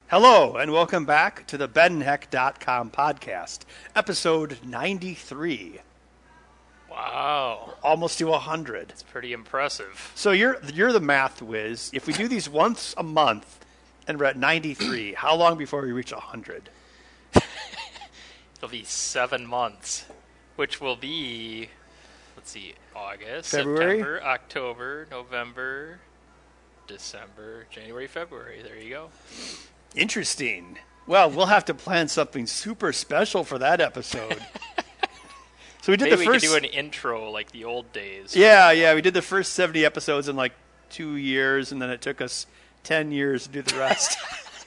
Hello, and welcome back to the BenHeck.com podcast, episode 93. Wow. Almost to 100. It's pretty impressive. So you're the math whiz. If we do these once a month and we're at 93, how long before we reach 100? It'll be 7 months, which will be, August, February? September, October, November, December, January, February. There you go. Interesting. Well, we'll have to plan something super special for that episode. So we did Maybe the first. We could do an intro like the old days. Yeah. We did the first 70 episodes in like 2 years, and then it took us 10 years to do the rest.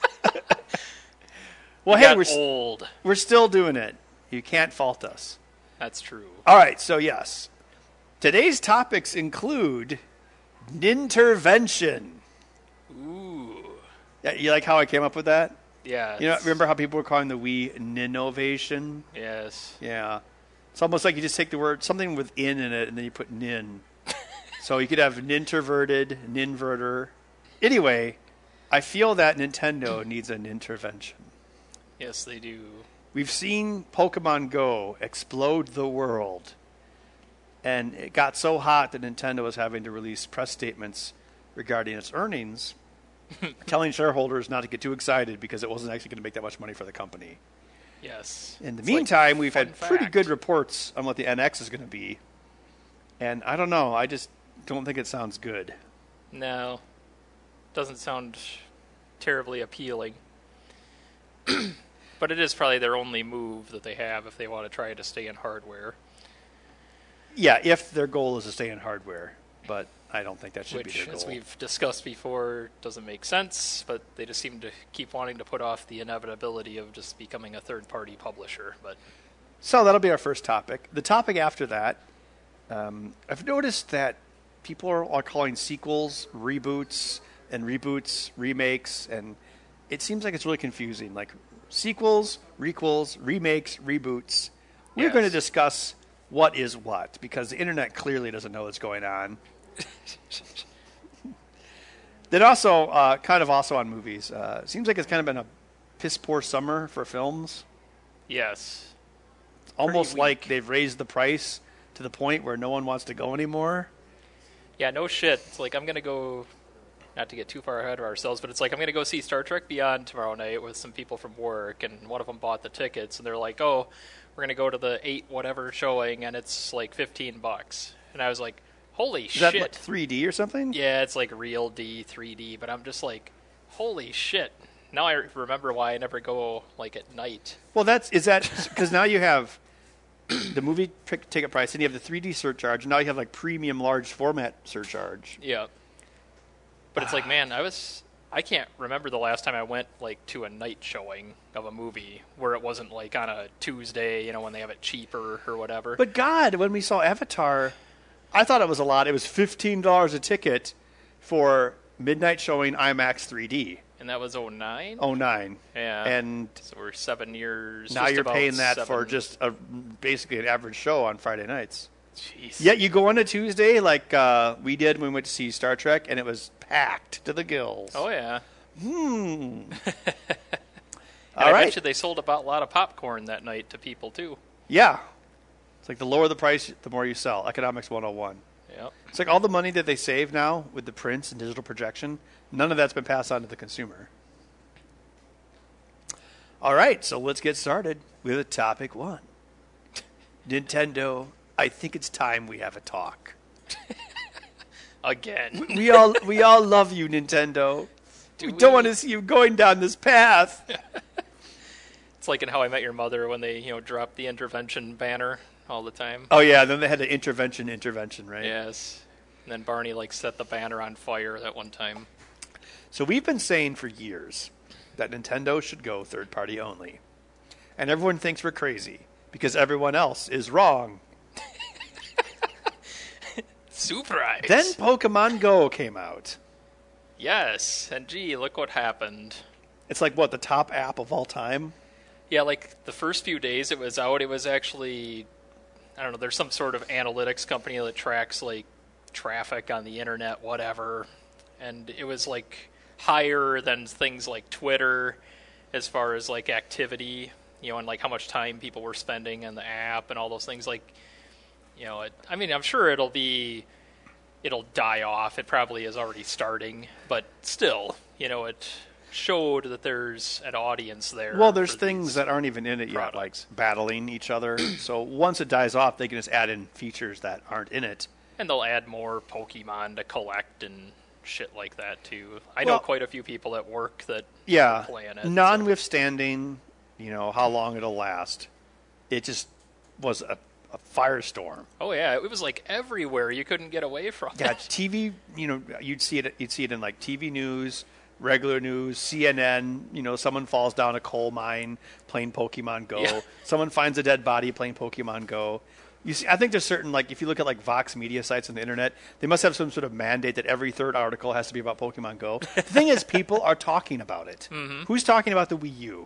Well, hey, we're still doing it. You can't fault us. That's true. All right, so yes. Today's topics include Nintervention. Ooh. Yeah, you like how I came up with that? Yeah. You know, remember how people were calling the Wii Ninnovation? Yes. Yeah. It's almost like you just take the word, something with in it, and then you put nin. So you could have ninterverted, ninverter. Anyway, I feel that Nintendo needs an intervention. Yes, they do. We've seen Pokemon Go explode the world. And it got so hot that Nintendo was having to release press statements regarding its earnings, telling shareholders not to get too excited because it wasn't actually going to make that much money for the company. Yes. In the meantime, we've had pretty fact. good reports on what the NX is going to be. And I don't know. I just don't think it sounds good. No. Doesn't sound terribly appealing. But it is probably their only move that they have if they want to try to stay in hardware. Yeah, if their goal is to stay in hardware. But I don't think that should be their goal. Which, as we've discussed before, doesn't make sense, but they just seem to keep wanting to put off the inevitability of just becoming a third-party publisher. But So that'll be our first topic. The topic after that, I've noticed that people are calling sequels reboots, and reboots remakes, and it seems like it's really confusing. Like sequels, requels, remakes, reboots. We're Yes. going to discuss what is what, because the internet clearly doesn't know what's going on. Then also, kind of also on movies, seems like it's kind of been a piss-poor summer for films. yes. Almost Pretty like weak. they've raised the price to the point where no one wants to go anymore. Yeah, no shit. It's like I'm going to go, not to get too far ahead of ourselves, but it's like I'm going to go see Star Trek Beyond tomorrow night with some people from work, and one of them bought the tickets, and they're like, oh, we're going to go to the 8 whatever showing, and it's like $15. And I was like, holy Is shit. that what, 3D or something? Yeah, it's like real D, 3D, but I'm just like, holy shit. Now I remember why I never go like at night. Well, because now you have the movie ticket price, and you have the 3D surcharge, and now you have like premium large format surcharge. Yeah. But it's like, man, I can't remember the last time I went like to a night showing of a movie where it wasn't like on a Tuesday, you know, when they have it cheaper or whatever. But God, when we saw Avatar, I thought it was a lot. It was $15 a ticket for midnight showing IMAX 3D. And that was 09? 09. Yeah. And So we're 7 years. now just you're about paying that 7. for just basically an average show on Friday nights. Jeez. Yet you go on a Tuesday like we did when we went to see Star Trek, and it was packed to the gills. Oh, yeah. And I All right. bet you they sold about a lot of popcorn that night to people, too. Yeah. It's like the lower the price, the more you sell. Economics 101. Yep. It's like all the money that they save now with the prints and digital projection, none of that's been passed on to the consumer. All right, so let's get started with topic 1. Nintendo, I think it's time we have a talk. Again. We all love you, Nintendo. We don't want to see you going down this path. It's like in How I Met Your Mother when they, drop the intervention banner all the time. Oh yeah, then they had the intervention, right? Yes. And then Barney, set the banner on fire that one time. So we've been saying for years that Nintendo should go third-party only. And everyone thinks we're crazy because everyone else is wrong. Surprise! Then Pokemon Go came out. Yes, and gee, look what happened. It's like, what, the top app of all time? Yeah, the first few days it was out, it was actually, I don't know, there's some sort of analytics company that tracks, traffic on the internet, whatever. And it was, higher than things like Twitter as far as like activity, and like how much time people were spending on the app and all those things. Like, I'm sure it'll die off. It probably is already starting, but still, it showed that there's an audience there. Well, there's things that aren't even in it yet, like products. battling each other. So once it dies off, they can just add in features that aren't in it. And they'll add more Pokemon to collect and shit like that, too. I know quite a few people at work that are playing it. Notwithstanding, how long it'll last, it just was a firestorm. Oh, yeah. It was like everywhere. You couldn't get away from Yeah, it. TV, you'd see it in like TV news, regular news, CNN, someone falls down a coal mine playing Pokemon Go. Yeah. Someone finds a dead body playing Pokemon Go. You see, I think there's certain, like, if you look at like Vox Media sites on the internet, they must have some sort of mandate that every third article has to be about Pokemon Go. The thing is, people are talking about it. Mm-hmm. Who's talking about the Wii U?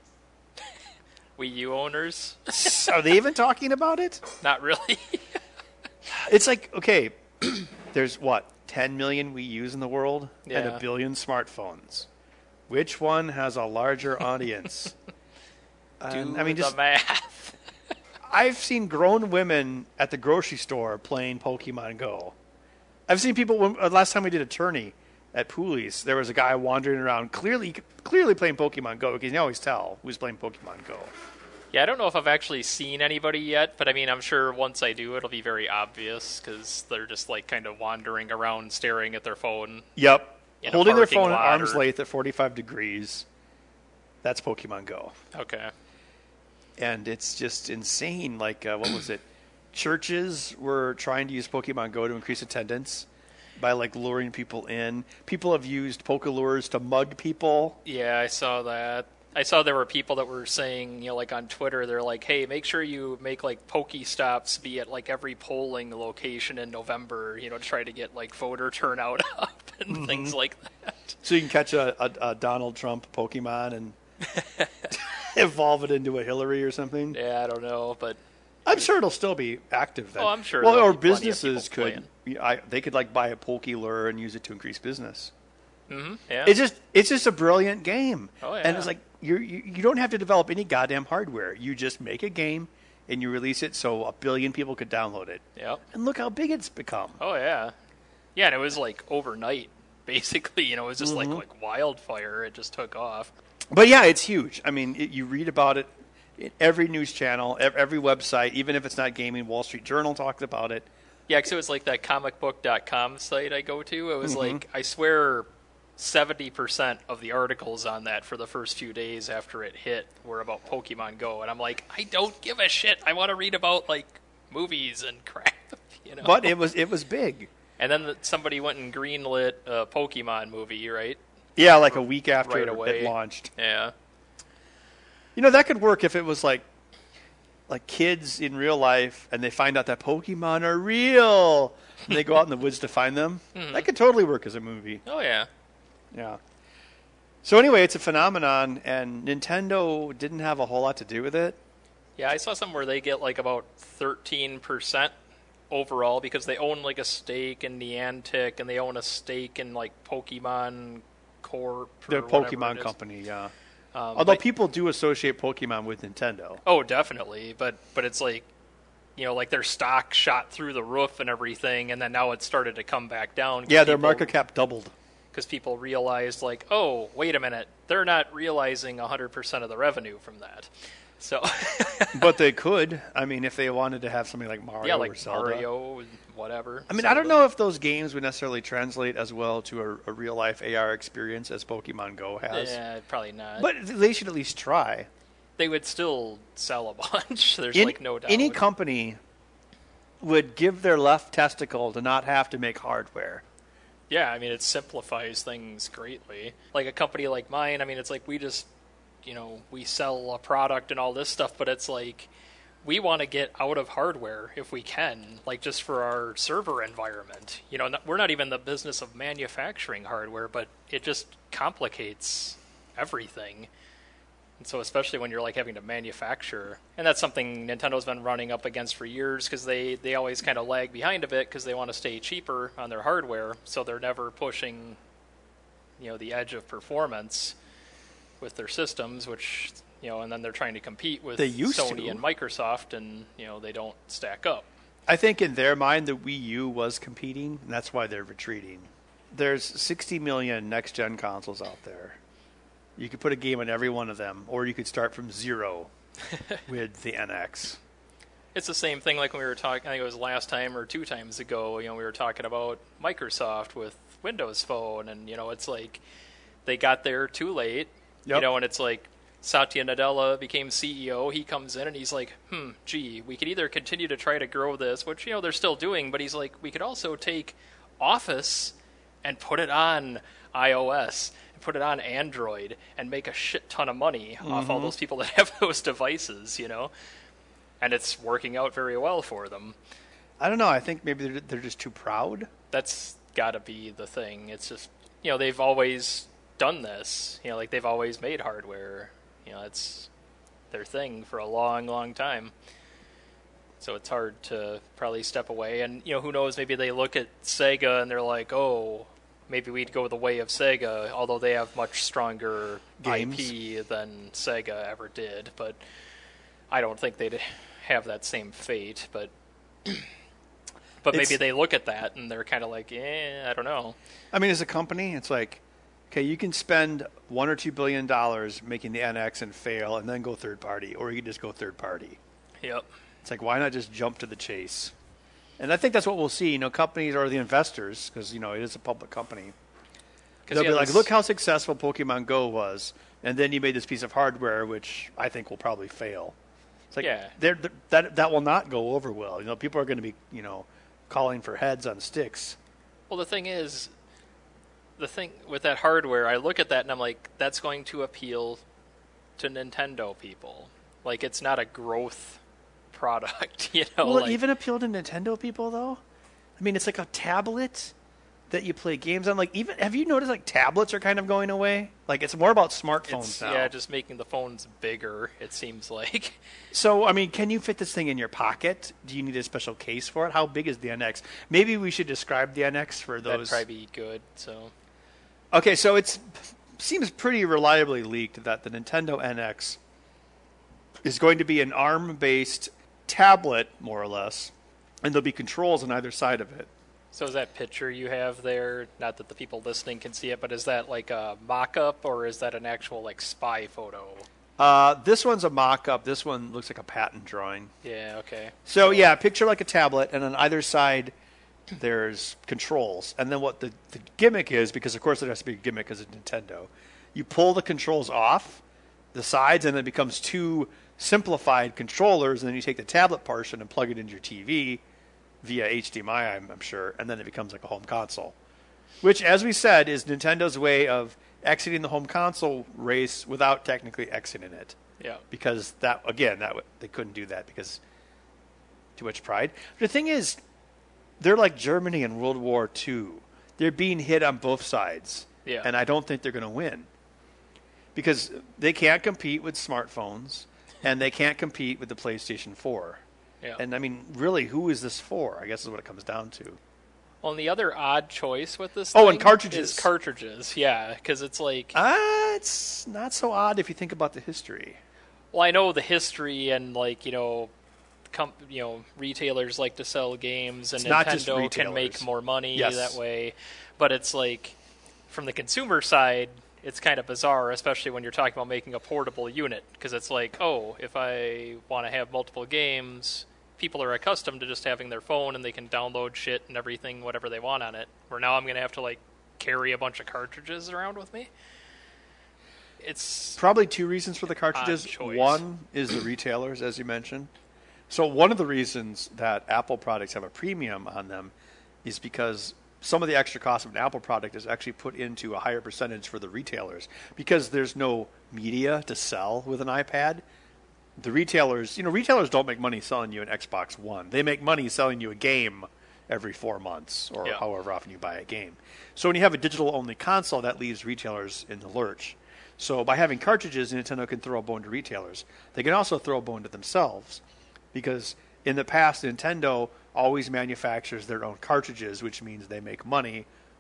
Wii U owners? Are they even talking about it? Not really. It's like, okay, there's 10 million Wii U's in the world and Yeah. 1 billion smartphones. Which one has a larger audience? Do the math. I've seen grown women at the grocery store playing Pokemon Go. I've seen people, last time we did a tourney at Pooley's, there was a guy wandering around clearly playing Pokemon Go, because you can always tell who's playing Pokemon Go. Yeah, I don't know if I've actually seen anybody yet, but I mean, I'm sure once I do, it'll be very obvious, because they're just like kind of wandering around staring at their phone. Yep. In a Holding their parking phone at lot arm's length at 45 degrees. That's Pokemon Go. Okay. And it's just insane. Like, what was it? Churches were trying to use Pokemon Go to increase attendance by, like, luring people in. People have used Pokelures to mug people. Yeah, I saw that. I saw there were people that were saying, like on Twitter, they're like, hey, make sure you make like Pokestops be at like every polling location in November, to try to get like voter turnout up and things like that. So you can catch a Donald Trump Pokemon and evolve it into a Hillary or something. Yeah, I don't know, but I'm sure it'll still be active then. Oh, I'm sure Well, there'll or be plenty of businesses people could. They could like buy a Pokelure and use it to increase business. yeah. It's just a brilliant game. Oh, yeah. And it's like you don't have to develop any goddamn hardware. You just make a game and you release it so 1 billion people could download it. Yep. And look how big it's become. Oh, yeah. Yeah, and it was like overnight, basically. It was just like wildfire. It just took off. But yeah, it's huge. I mean, you read about it in every news channel, every website, even if it's not gaming. Wall Street Journal talked about it. Yeah, because it was like that comicbook.com site I go to. It was like, I swear, 70% of the articles on that for the first few days after it hit were about Pokemon Go. And I'm like, I don't give a shit. I want to read about, like, movies and crap, But it was big. And then somebody went and greenlit a Pokemon movie, right? Yeah, like a week after Right away. it launched. Yeah. That could work if it was like kids in real life and they find out that Pokemon are real and they go out in the woods to find them. That could totally work as a movie. Oh, yeah. Yeah. So anyway, it's a phenomenon, and Nintendo didn't have a whole lot to do with it. Yeah, I saw somewhere they get like about 13% overall because they own like a stake in Niantic and they own a stake in like Pokemon Corp. The Pokemon company, yeah. Although people do associate Pokemon with Nintendo. Oh, definitely. But it's like, like their stock shot through the roof and everything, and then now it started to come back down. Yeah, their market cap doubled. Because people realized, like, oh, wait a minute, they're not realizing 100% of the revenue from that. So, but they could. I mean, if they wanted to have something like Mario like or Zelda. Mario, whatever. I mean, I don't know if those games would necessarily translate as well to a real-life AR experience as Pokemon Go has. Yeah, probably not. But they should at least try. They would still sell a bunch. There's no doubt. Any company would give their left testicle to not have to make hardware. Yeah, I mean, it simplifies things greatly. Like a company like mine, I mean, it's like we just, we sell a product and all this stuff, but it's like we want to get out of hardware if we can, like just for our server environment. We're not even in the business of manufacturing hardware, but it just complicates everything. And so especially when you're like having to manufacture, and that's something Nintendo's been running up against for years because they always kind of lag behind a bit because they want to stay cheaper on their hardware, so they're never pushing the edge of performance with their systems, which and then they're trying to compete with Sony and Microsoft, and they don't stack up. I think in their mind the Wii U was competing, and that's why they're retreating. There's 60 million next-gen consoles out there. You could put a game on every one of them, or you could start from zero with the NX. It's the same thing like when we were talking, I think it was last time or 2 times ago, we were talking about Microsoft with Windows Phone, and, it's like they got there too late, and it's like Satya Nadella became CEO, he comes in and he's like, we could either continue to try to grow this, which, they're still doing, but he's like, we could also take Office and put it on iOS, and put it on Android, and make a shit ton of money off all those people that have those devices, And it's working out very well for them. I don't know. I think maybe they're just too proud. That's got to be the thing. It's just, they've always done this. Like they've always made hardware. It's their thing for a long, long time. So it's hard to probably step away. And, who knows, maybe they look at Sega and they're like, oh, maybe we'd go the way of Sega, although they have much stronger games. IP than Sega ever did. But I don't think they'd have that same fate. But maybe they look at that and they're kind of like, I don't know. I mean, as a company, it's like, okay, you can spend $1 or $2 billion making the NX and fail and then go third party, or you can just go third party. Yep. It's like, why not just jump to the chase? And I think that's what we'll see. Companies or the investors, because, it is a public company. They'll be like, look how successful Pokemon Go was, and then you made this piece of hardware, which I think will probably fail. It's like, that will not go over well. People are going to be, calling for heads on sticks. Well, the thing with that hardware, I look at that and I'm like, that's going to appeal to Nintendo people. Like, it's not a growth product, Will it even appeal to Nintendo people, though? I mean, it's like a tablet that you play games on. Like, even have you noticed, like, tablets are kind of going away? Like, it's more about smartphones now. Yeah, just making the phones bigger, it seems like. So, I mean, can you fit this thing in your pocket? Do you need a special case for it? How big is the NX? Maybe we should describe the NX for those. That'd probably be good, so... Okay, so it seems pretty reliably leaked that the Nintendo NX is going to be an ARM-based tablet, more or less, and there'll be controls on either side of it. So is that picture you have there, not that the people listening can see it, but is that like a mock-up, or is that an actual like spy photo? This one's a mock-up. This one looks like a patent drawing. Yeah, okay. So, yeah, picture like a tablet, and on either side there's controls. And then what the gimmick is, because of course it has to be a gimmick because it's Nintendo, you pull the controls off the sides and it becomes 2 simplified controllers, and then you take the tablet portion and plug it into your TV via HDMI, I'm sure, and then it becomes like a home console. Which, as we said, is Nintendo's way of exiting the home console race without technically exiting it. Yeah. Because that they couldn't do that because too much pride. But the thing is, they're like Germany in World War II. They're being hit on both sides. Yeah. And I don't think they're going to win. Because they can't compete with smartphones, and they can't compete with the PlayStation 4. Yeah. And, I mean, really, who is this for? I guess is what it comes down to. Well, and the other odd choice with this thing and cartridges. Is cartridges, yeah, because it's like... It's not so odd if you think about the history. Well, I know the history and, like, retailers like to sell games, and Nintendo can make more money that way. But it's like, from the consumer side, it's kind of bizarre, especially when you're talking about making a portable unit, because it's like, if I want to have multiple games, people are accustomed to just having their phone and they can download shit and everything, whatever they want on it. Where now I'm going to have to like carry a bunch of cartridges around with me. It's probably 2 reasons for the cartridges. One is the retailers, as you mentioned. So one of the reasons that Apple products have a premium on them is because some of the extra cost of an Apple product is actually put into a higher percentage for the retailers. Because there's no media to sell with an iPad, the retailers don't make money selling you an Xbox One. They make money selling you a game every 4 months or however often you buy a game. So when you have a digital-only console, that leaves retailers in the lurch. So by having cartridges, Nintendo can throw a bone to retailers. They can also throw a bone to themselves. Because in the past, Nintendo always manufactures their own cartridges, which means they make money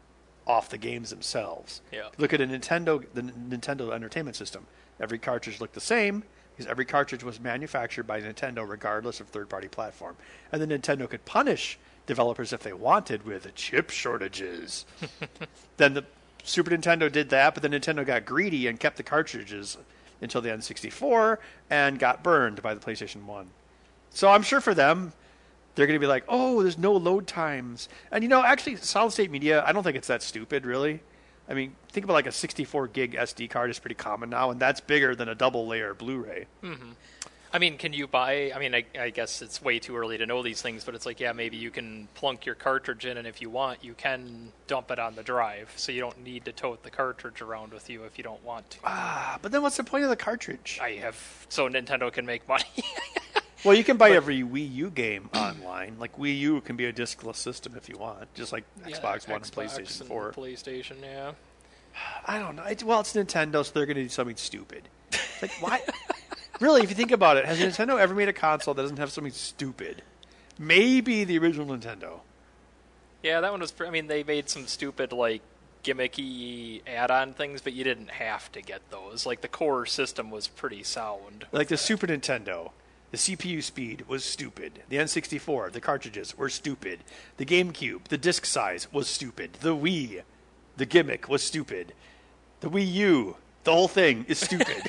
off the games themselves. Yeah. Look at the Nintendo Entertainment System. Every cartridge looked the same because every cartridge was manufactured by Nintendo regardless of third-party platform. And then Nintendo could punish developers if they wanted with chip shortages. Then the Super Nintendo did that, but then Nintendo got greedy and kept the cartridges until the N64 and got burned by the PlayStation 1. So I'm sure for them, they're going to be like, oh, there's no load times. And, actually, solid-state media, I don't think it's that stupid, really. I mean, think about like a 64-gig SD card is pretty common now, and that's bigger than a double-layer Blu-ray. Mm-hmm. I mean, can you buy... I mean, I guess it's way too early to know these things, but it's like, yeah, maybe you can plunk your cartridge in, and if you want, you can dump it on the drive, so you don't need to tote the cartridge around with you if you don't want to. But then what's the point of the cartridge? So Nintendo can make money. Well, you can buy every Wii U game online. Like, Wii U can be a discless system if you want, just like Xbox One and PlayStation 4. PlayStation, yeah. I don't know. It's Nintendo, so they're going to do something stupid. Like, why? Really, if you think about it, has Nintendo ever made a console that doesn't have something stupid? Maybe the original Nintendo. Yeah, that one was... I mean, they made some stupid, like, gimmicky add-on things, but you didn't have to get those. Like, the core system was pretty sound. Like the Super Nintendo. The CPU speed was stupid. The N64, the cartridges were stupid. The GameCube, the disc size was stupid. The Wii, the gimmick was stupid. The Wii U, the whole thing is stupid.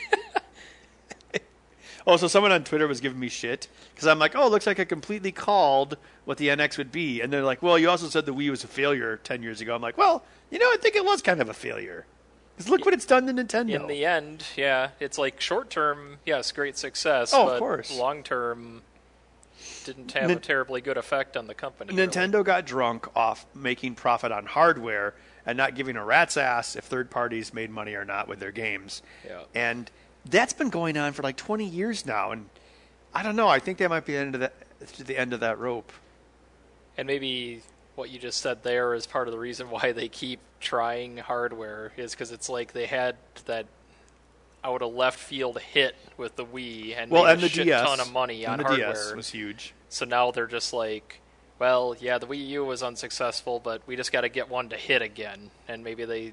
Oh, so someone on Twitter was giving me shit because I'm like, oh, it looks like I completely called what the NX would be. And they're like, well, you also said the Wii was a failure 10 years ago. I'm like, well, I think it was kind of a failure. Because look what it's done to Nintendo. In the end, yeah, it's like short-term, yes, great success. Oh, but of course. Long-term didn't have a terribly good effect on the company. Nintendo really got drunk off making profit on hardware and not giving a rat's ass if third parties made money or not with their games. Yeah. And that's been going on for like 20 years now. And I don't know. I think they might be to the end of that rope. And maybe what you just said there is part of the reason why they keep trying hardware is because it's like they had that out of left field hit with the Wii and made and a the shit DS, ton of money on and the hardware. DS was huge. So now they're just like, well, yeah, the Wii U was unsuccessful, but we just got to get one to hit again. And maybe maybe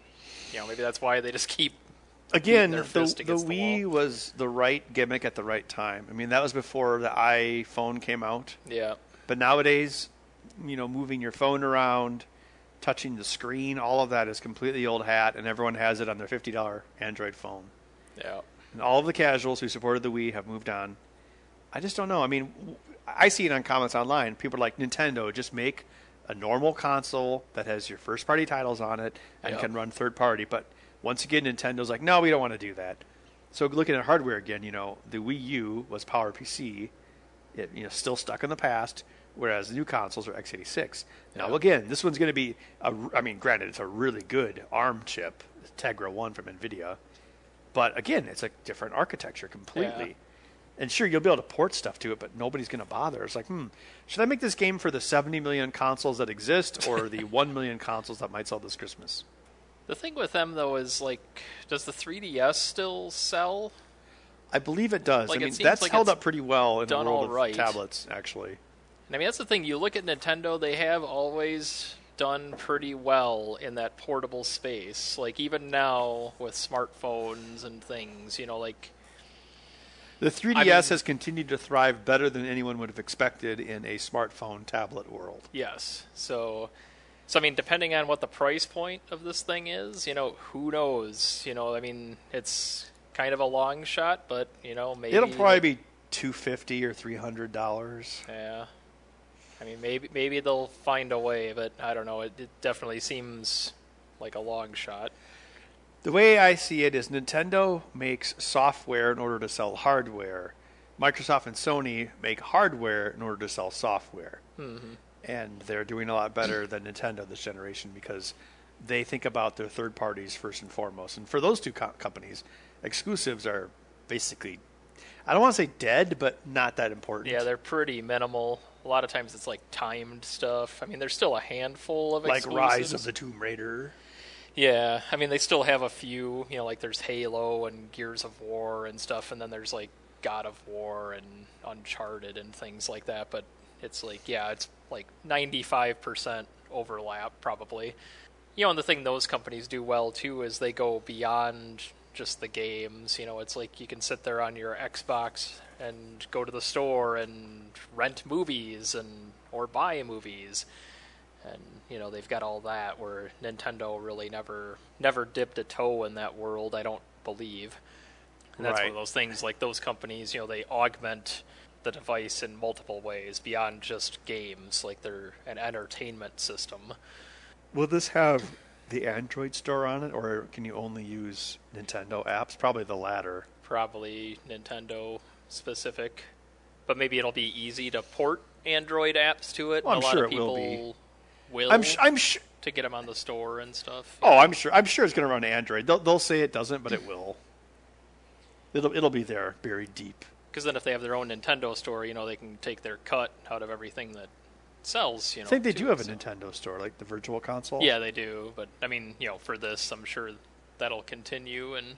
that's why they just keep again. their The fist against the Wii wall. was the right gimmick at the right time. I mean, that was before the iPhone came out. Yeah. But nowadays, moving your phone around, touching the screen, all of that is completely old hat, and everyone has it on their $50 Android phone. Yeah. And all of the casuals who supported the Wii have moved on. I just don't know. I mean, I see it on comments online. People are like, Nintendo, just make a normal console that has your first-party titles on it and can run third-party. But once again, Nintendo's like, no, we don't want to do that. So looking at hardware again, the Wii U was PowerPC, still stuck in the past, whereas the new consoles are x86. Now, again, this one's going to be, granted, it's a really good ARM chip, Tegra 1 from NVIDIA. But again, it's a different architecture completely. Yeah. And sure, you'll be able to port stuff to it, but nobody's going to bother. It's like, should I make this game for the 70 million consoles that exist or the 1 million consoles that might sell this Christmas? The thing with them, though, is, like, does the 3DS still sell? I believe it does. Like, I it mean, seems that's like held it's up pretty well in the done world all right. of tablets, actually. And I mean, that's the thing. You look at Nintendo, they have always done pretty well in that portable space. Like, even now with smartphones and things, like... The 3DS has continued to thrive better than anyone would have expected in a smartphone tablet world. Yes. So I mean, depending on what the price point of this thing is, who knows? I mean, it's kind of a long shot, but, maybe... It'll probably be $250 or $300. Yeah. I mean, maybe they'll find a way, but I don't know. It definitely seems like a long shot. The way I see it is Nintendo makes software in order to sell hardware. Microsoft and Sony make hardware in order to sell software. Mm-hmm. And they're doing a lot better than Nintendo this generation because they think about their third parties first and foremost. And for those two companies, exclusives are basically, I don't want to say dead, but not that important. Yeah, they're pretty minimal. A lot of times it's like timed stuff. I mean, there's still a handful of exclusives. Like Rise of the Tomb Raider. Yeah, I mean, they still have a few, like there's Halo and Gears of War and stuff, and then there's like God of War and Uncharted and things like that, but it's like, yeah, it's like 95% overlap probably. And the thing those companies do well too is they go beyond just the games. It's like you can sit there on your Xbox and go to the store and rent movies or buy movies. And they've got all that, where Nintendo really never dipped a toe in that world, I don't believe. And that's one of those things, like those companies, they augment the device in multiple ways beyond just games, like they're an entertainment system. Will this have the Android store on it, or can you only use Nintendo apps? Probably the latter. Probably Nintendo specific, but maybe it'll be easy to port Android apps to it. Well, I'm a lot sure of it people will be. will I'm sure to get them on the store and stuff. Oh, I'm sure it's going to run Android. They'll say it doesn't, but it will. It'll be there, buried deep. Because then if they have their own Nintendo store, they can take their cut out of everything that sells. I think they do have a Nintendo store, like the Virtual Console. Yeah, they do. But I mean, for this, I'm sure that'll continue. And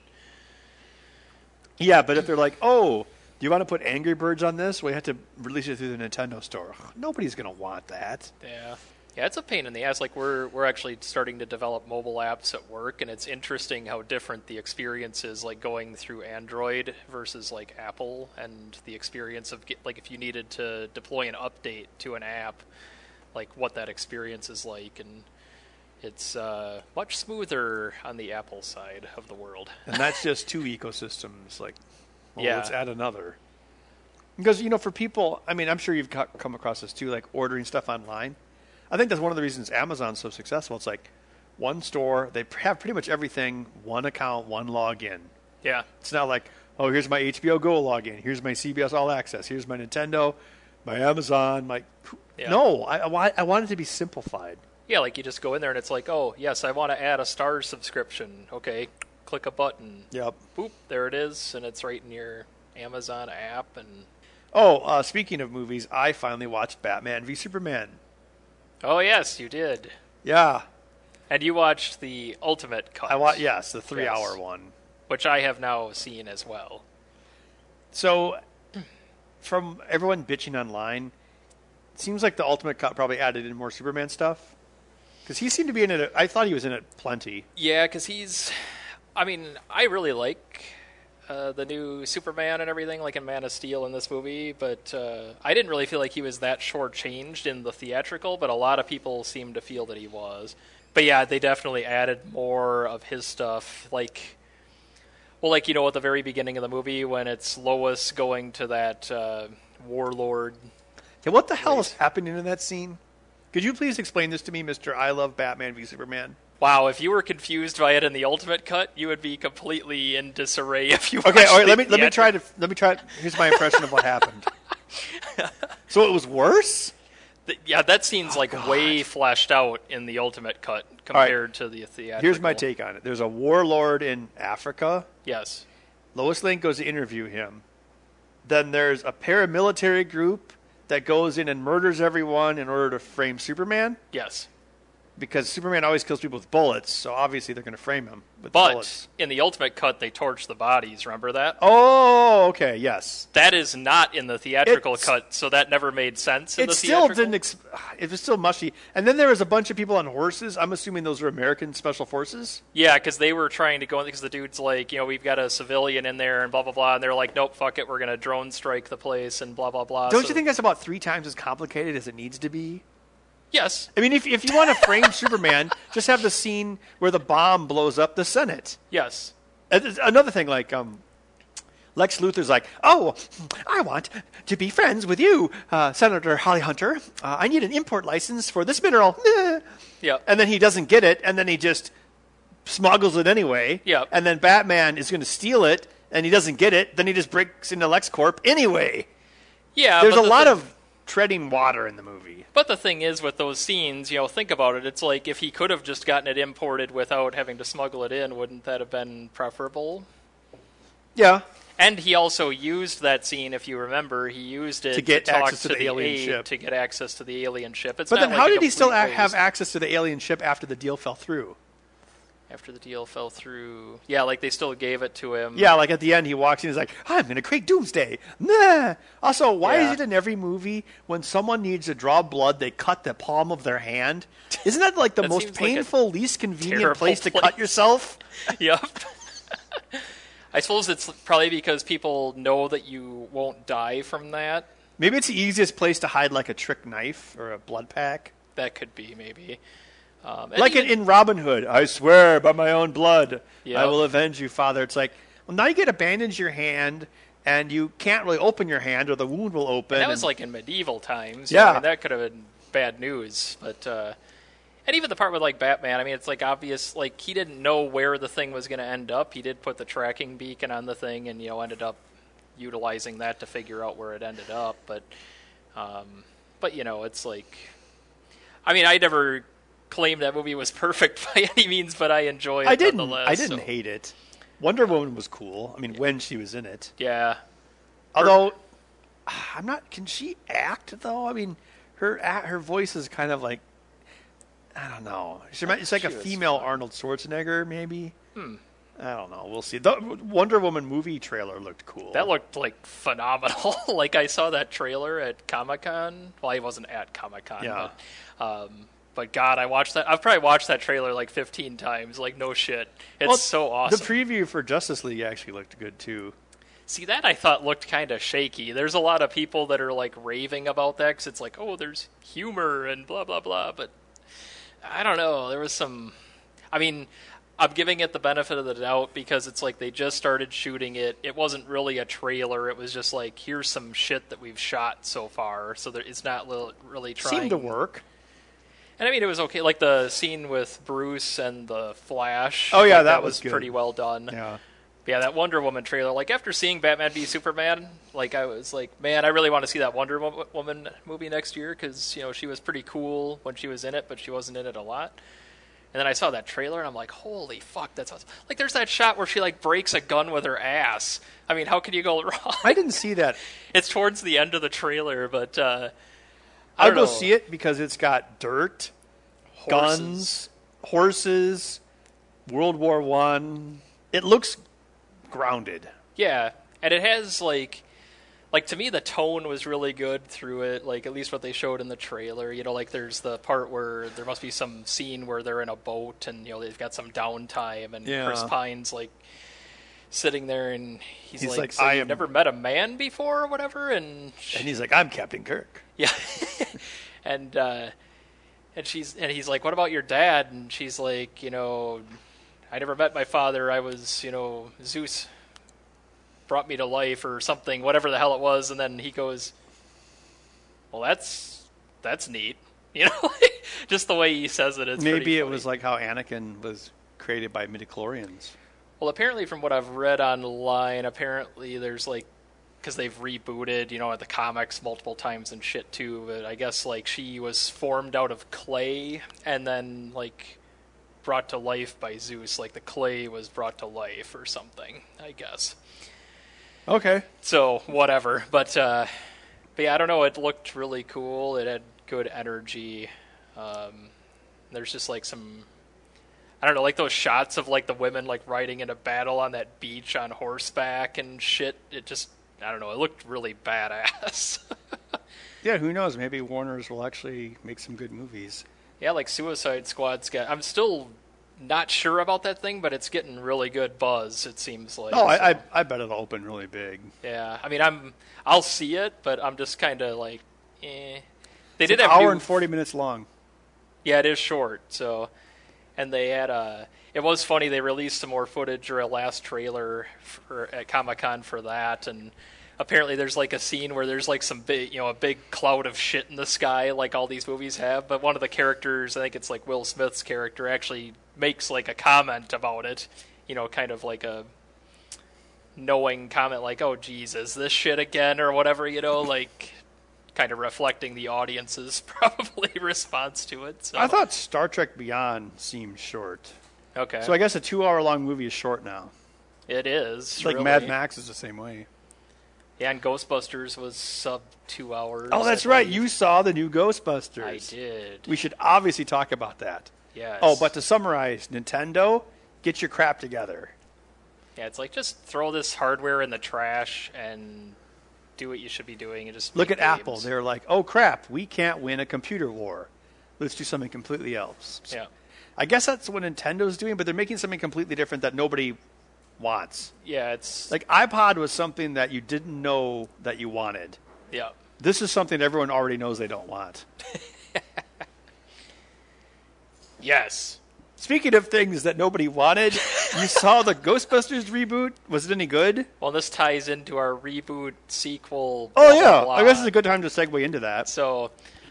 yeah, but if they're like, oh, do you want to put Angry Birds on this? We have to release it through the Nintendo store. Nobody's going to want that. Yeah, it's a pain in the ass. Like we're actually starting to develop mobile apps at work, and it's interesting how different the experience is, like going through Android versus like Apple, and the experience of like if you needed to deploy an update to an app, like what that experience is like, and it's much smoother on the Apple side of the world. And that's just two ecosystems. Like, yeah, let's add another. Because for people, I mean, I'm sure you've come across this too, like ordering stuff online. I think that's one of the reasons Amazon's so successful. It's like one store, they have pretty much everything, one account, one login. Yeah. It's not like, oh, here's my HBO Go login, here's my CBS All Access, here's my Nintendo, my Amazon, my... Yeah. No, I want it to be simplified. Yeah, like you just go in there and it's like, oh, yes, I want to add a Starz subscription. Okay, click a button. Yep. Boop, there it is, and it's right in your Amazon app. And speaking of movies, I finally watched Batman v Superman. Oh, yes, you did. Yeah. And you watched the Ultimate Cut. Yes, the 3-hour one. Which I have now seen as well. So, from everyone bitching online, it seems like the Ultimate Cut probably added in more Superman stuff. Because he seemed to be in it. I thought he was in it plenty. Yeah, because I really like the new Superman and everything, like in Man of Steel in this movie, but I didn't really feel like he was that shortchanged in the theatrical, but a lot of people seem to feel that he was. But yeah, they definitely added more of his stuff, at the very beginning of the movie when it's Lois going to that warlord. Yeah, what the hell is happening in that scene? Could you please explain this to me, Mr. I Love Batman v Superman? Wow, if you were confused by it in the Ultimate Cut, you would be completely in disarray if you Okay, all right, let me try it. Here's my impression of what happened. So it was worse? That scene's way fleshed out in the Ultimate Cut compared to the theatrical. Here's my take on it. There's a warlord in Africa. Yes. Lois Lane goes to interview him. Then there's a paramilitary group that goes in and murders everyone in order to frame Superman. Yes. Because Superman always kills people with bullets, so obviously they're going to frame him with bullets. But in the Ultimate Cut, they torch the bodies. Remember that? Oh, okay, yes. That is not in the theatrical cut, so that never made sense in the theatrical. It was still mushy. And then there was a bunch of people on horses. I'm assuming those were American Special Forces? Yeah, because they were trying to go in, because the dude's like, we've got a civilian in there and blah, blah, blah. And they're like, nope, fuck it, we're going to drone strike the place and blah, blah, blah. Don't you think that's about 3 times as complicated as it needs to be? Yes. I mean, if you want to frame Superman, just have the scene where the bomb blows up the Senate. Yes. Another thing, Lex Luthor's like, oh, I want to be friends with you, Senator Holly Hunter. I need an import license for this mineral. Yep. And then he doesn't get it, and then he just smuggles it anyway. Yep. And then Batman is going to steal it, and he doesn't get it. Then he just breaks into LexCorp anyway. Yeah. There's a lot of treading water in the movie. But the thing is, with those scenes, think about it. It's like if he could have just gotten it imported without having to smuggle it in, wouldn't that have been preferable? Yeah. And he also used that scene, if you remember, he used it to get talk access to the alien ship. To get access to the alien ship. But then how did he still have access to the alien ship after the deal fell through? After the deal fell through. Yeah, like they still gave it to him. Yeah, like at the end he walks in, he's like, I'm going to create Doomsday. Nah. Also, why Yeah. is it in every movie when someone needs to draw blood, they cut the palm of their hand? Isn't that like the That most seems like a painful, least convenient terrible place to place. cut yourself? Yep. I suppose it's probably because people know that you won't die from that. Maybe it's the easiest place to hide like a trick knife or a blood pack. That could be, maybe. And Like even- in Robin Hood, I swear by my own blood, Yep. I will avenge you, father. It's like, well, now you get to bandage your hand, and you can't really open your hand, or the wound will open. And that was and- like in medieval times. Yeah. I mean, that could have been bad news. But and even the part with like Batman, I mean, it's like obvious. Like he didn't know where the thing was going to end up. He did put the tracking beacon on the thing, and ended up utilizing that to figure out where it ended up. But it's like, I mean, I never claimed that movie was perfect by any means, but I enjoy it I didn't. nonetheless. I didn't so, hate it. Wonder Woman was cool. I mean, when she was in it. Yeah. Although, I'm not. Can she act though? I mean, her voice is kind of like, I don't know. It's like a she was female fun. Arnold Schwarzenegger, maybe. I don't know. We'll see. The Wonder Woman movie trailer looked cool. That looked like phenomenal. Like I saw that trailer at Comic-Con. Well, I wasn't at Comic-Con. Yeah. But God, I watched that. I've probably watched that trailer like 15 times. Like no shit. It's Well, so awesome. The preview for Justice League actually looked good too. See, that I thought looked kind of shaky. There's a lot of people that are like raving about that because it's like, oh, there's humor and blah blah blah. But I don't know. There was some. I mean, I'm giving it the benefit of the doubt because it's like they just started shooting it. It wasn't really a trailer. It was just like, here's some shit that we've shot so far. So it's not really trying. Seemed to work. And I mean, it was okay. Like the scene with Bruce and the Flash. Oh, yeah, like, that was was good. pretty well done. Yeah. Yeah, that Wonder Woman trailer. Like after seeing Batman v Superman, like I was like, man, I really want to see that Wonder Woman movie next year because she was pretty cool when she was in it, but she wasn't in it a lot. And then I saw that trailer, and I'm like, holy fuck, that's awesome. Like, there's that shot where she, like, breaks a gun with her ass. I mean, how could you go wrong? I didn't see that. It's towards the end of the trailer, but I I'll don't go know. see it because it's got dirt, guns, horses, World War One. It looks grounded. Yeah, and it has, like to me, the tone was really good through it, like, at least what they showed in the trailer. Like, there's the part where there must be some scene where they're in a boat, and, they've got some downtime, and Yeah. Chris Pine's, like, sitting there, and he's like, so "I you've am-" never met a man before or whatever? And And he's like, I'm Captain Kirk. yeah. and he's like, what about your dad? And she's like, I never met my father. I was, Zeus brought me to life or something, whatever the hell it was. And then he goes, well, that's neat. Just the way he says it. It's Maybe pretty it funny. was like how Anakin was created by midichlorians. Well, apparently from what I've read online, apparently there's like, because they've rebooted, the comics multiple times and shit too, but I guess like she was formed out of clay and then like brought to life by Zeus, like the clay was brought to life or something, I guess. Okay. So, whatever. But yeah, I don't know, it looked really cool, it had good energy. There's just like some, I don't know, like those shots of like the women like riding into battle on that beach on horseback and shit. It just, I don't know, it looked really badass. Yeah, who knows? Maybe Warner's will actually make some good movies. Yeah, like Suicide Squad's got, I'm still not sure about that thing, but it's getting really good buzz, it seems like. Oh, so, I bet it'll open really big. yeah, I mean, I'll see it, but I'm just kind of like, eh. They It's did an have hour new, and 40 minutes long. Yeah, it is short. So, and they had it was funny. They released some more footage or a last trailer at Comic-Con for that, and apparently there's like a scene where there's like some big, a big cloud of shit in the sky, like all these movies have. But one of the characters, I think it's like Will Smith's character, actually makes like a comment about it. Kind of like a knowing comment, like, "Oh Jesus, this shit again," or whatever. Like. Kind of reflecting the audience's probably response to it. So. I thought Star Trek Beyond seemed short. Okay. So I guess a 2-hour-long movie is short now. It is. It's like really. Mad Max is the same way. Yeah, and Ghostbusters was sub 2 hours. Oh, that's I right. believe. You saw the new Ghostbusters. I did. We should obviously talk about that. Yes. Oh, but to summarize, Nintendo, get your crap together. Yeah, it's like just throw this hardware in the trash and do what you should be doing and just Look make at games. Apple. They're like, oh, crap, we can't win a computer war. Let's do something completely else. Yeah. I guess that's what Nintendo's doing, but they're making something completely different that nobody wants. Yeah, it's... Like, iPod was something that you didn't know that you wanted. Yeah. This is something everyone already knows they don't want. Yes. Speaking of things that nobody wanted, you saw the Ghostbusters reboot. Was it any good? Well, this ties into our reboot sequel. Oh, blah, yeah. blah, blah. I guess it's a good time to segue into that. So,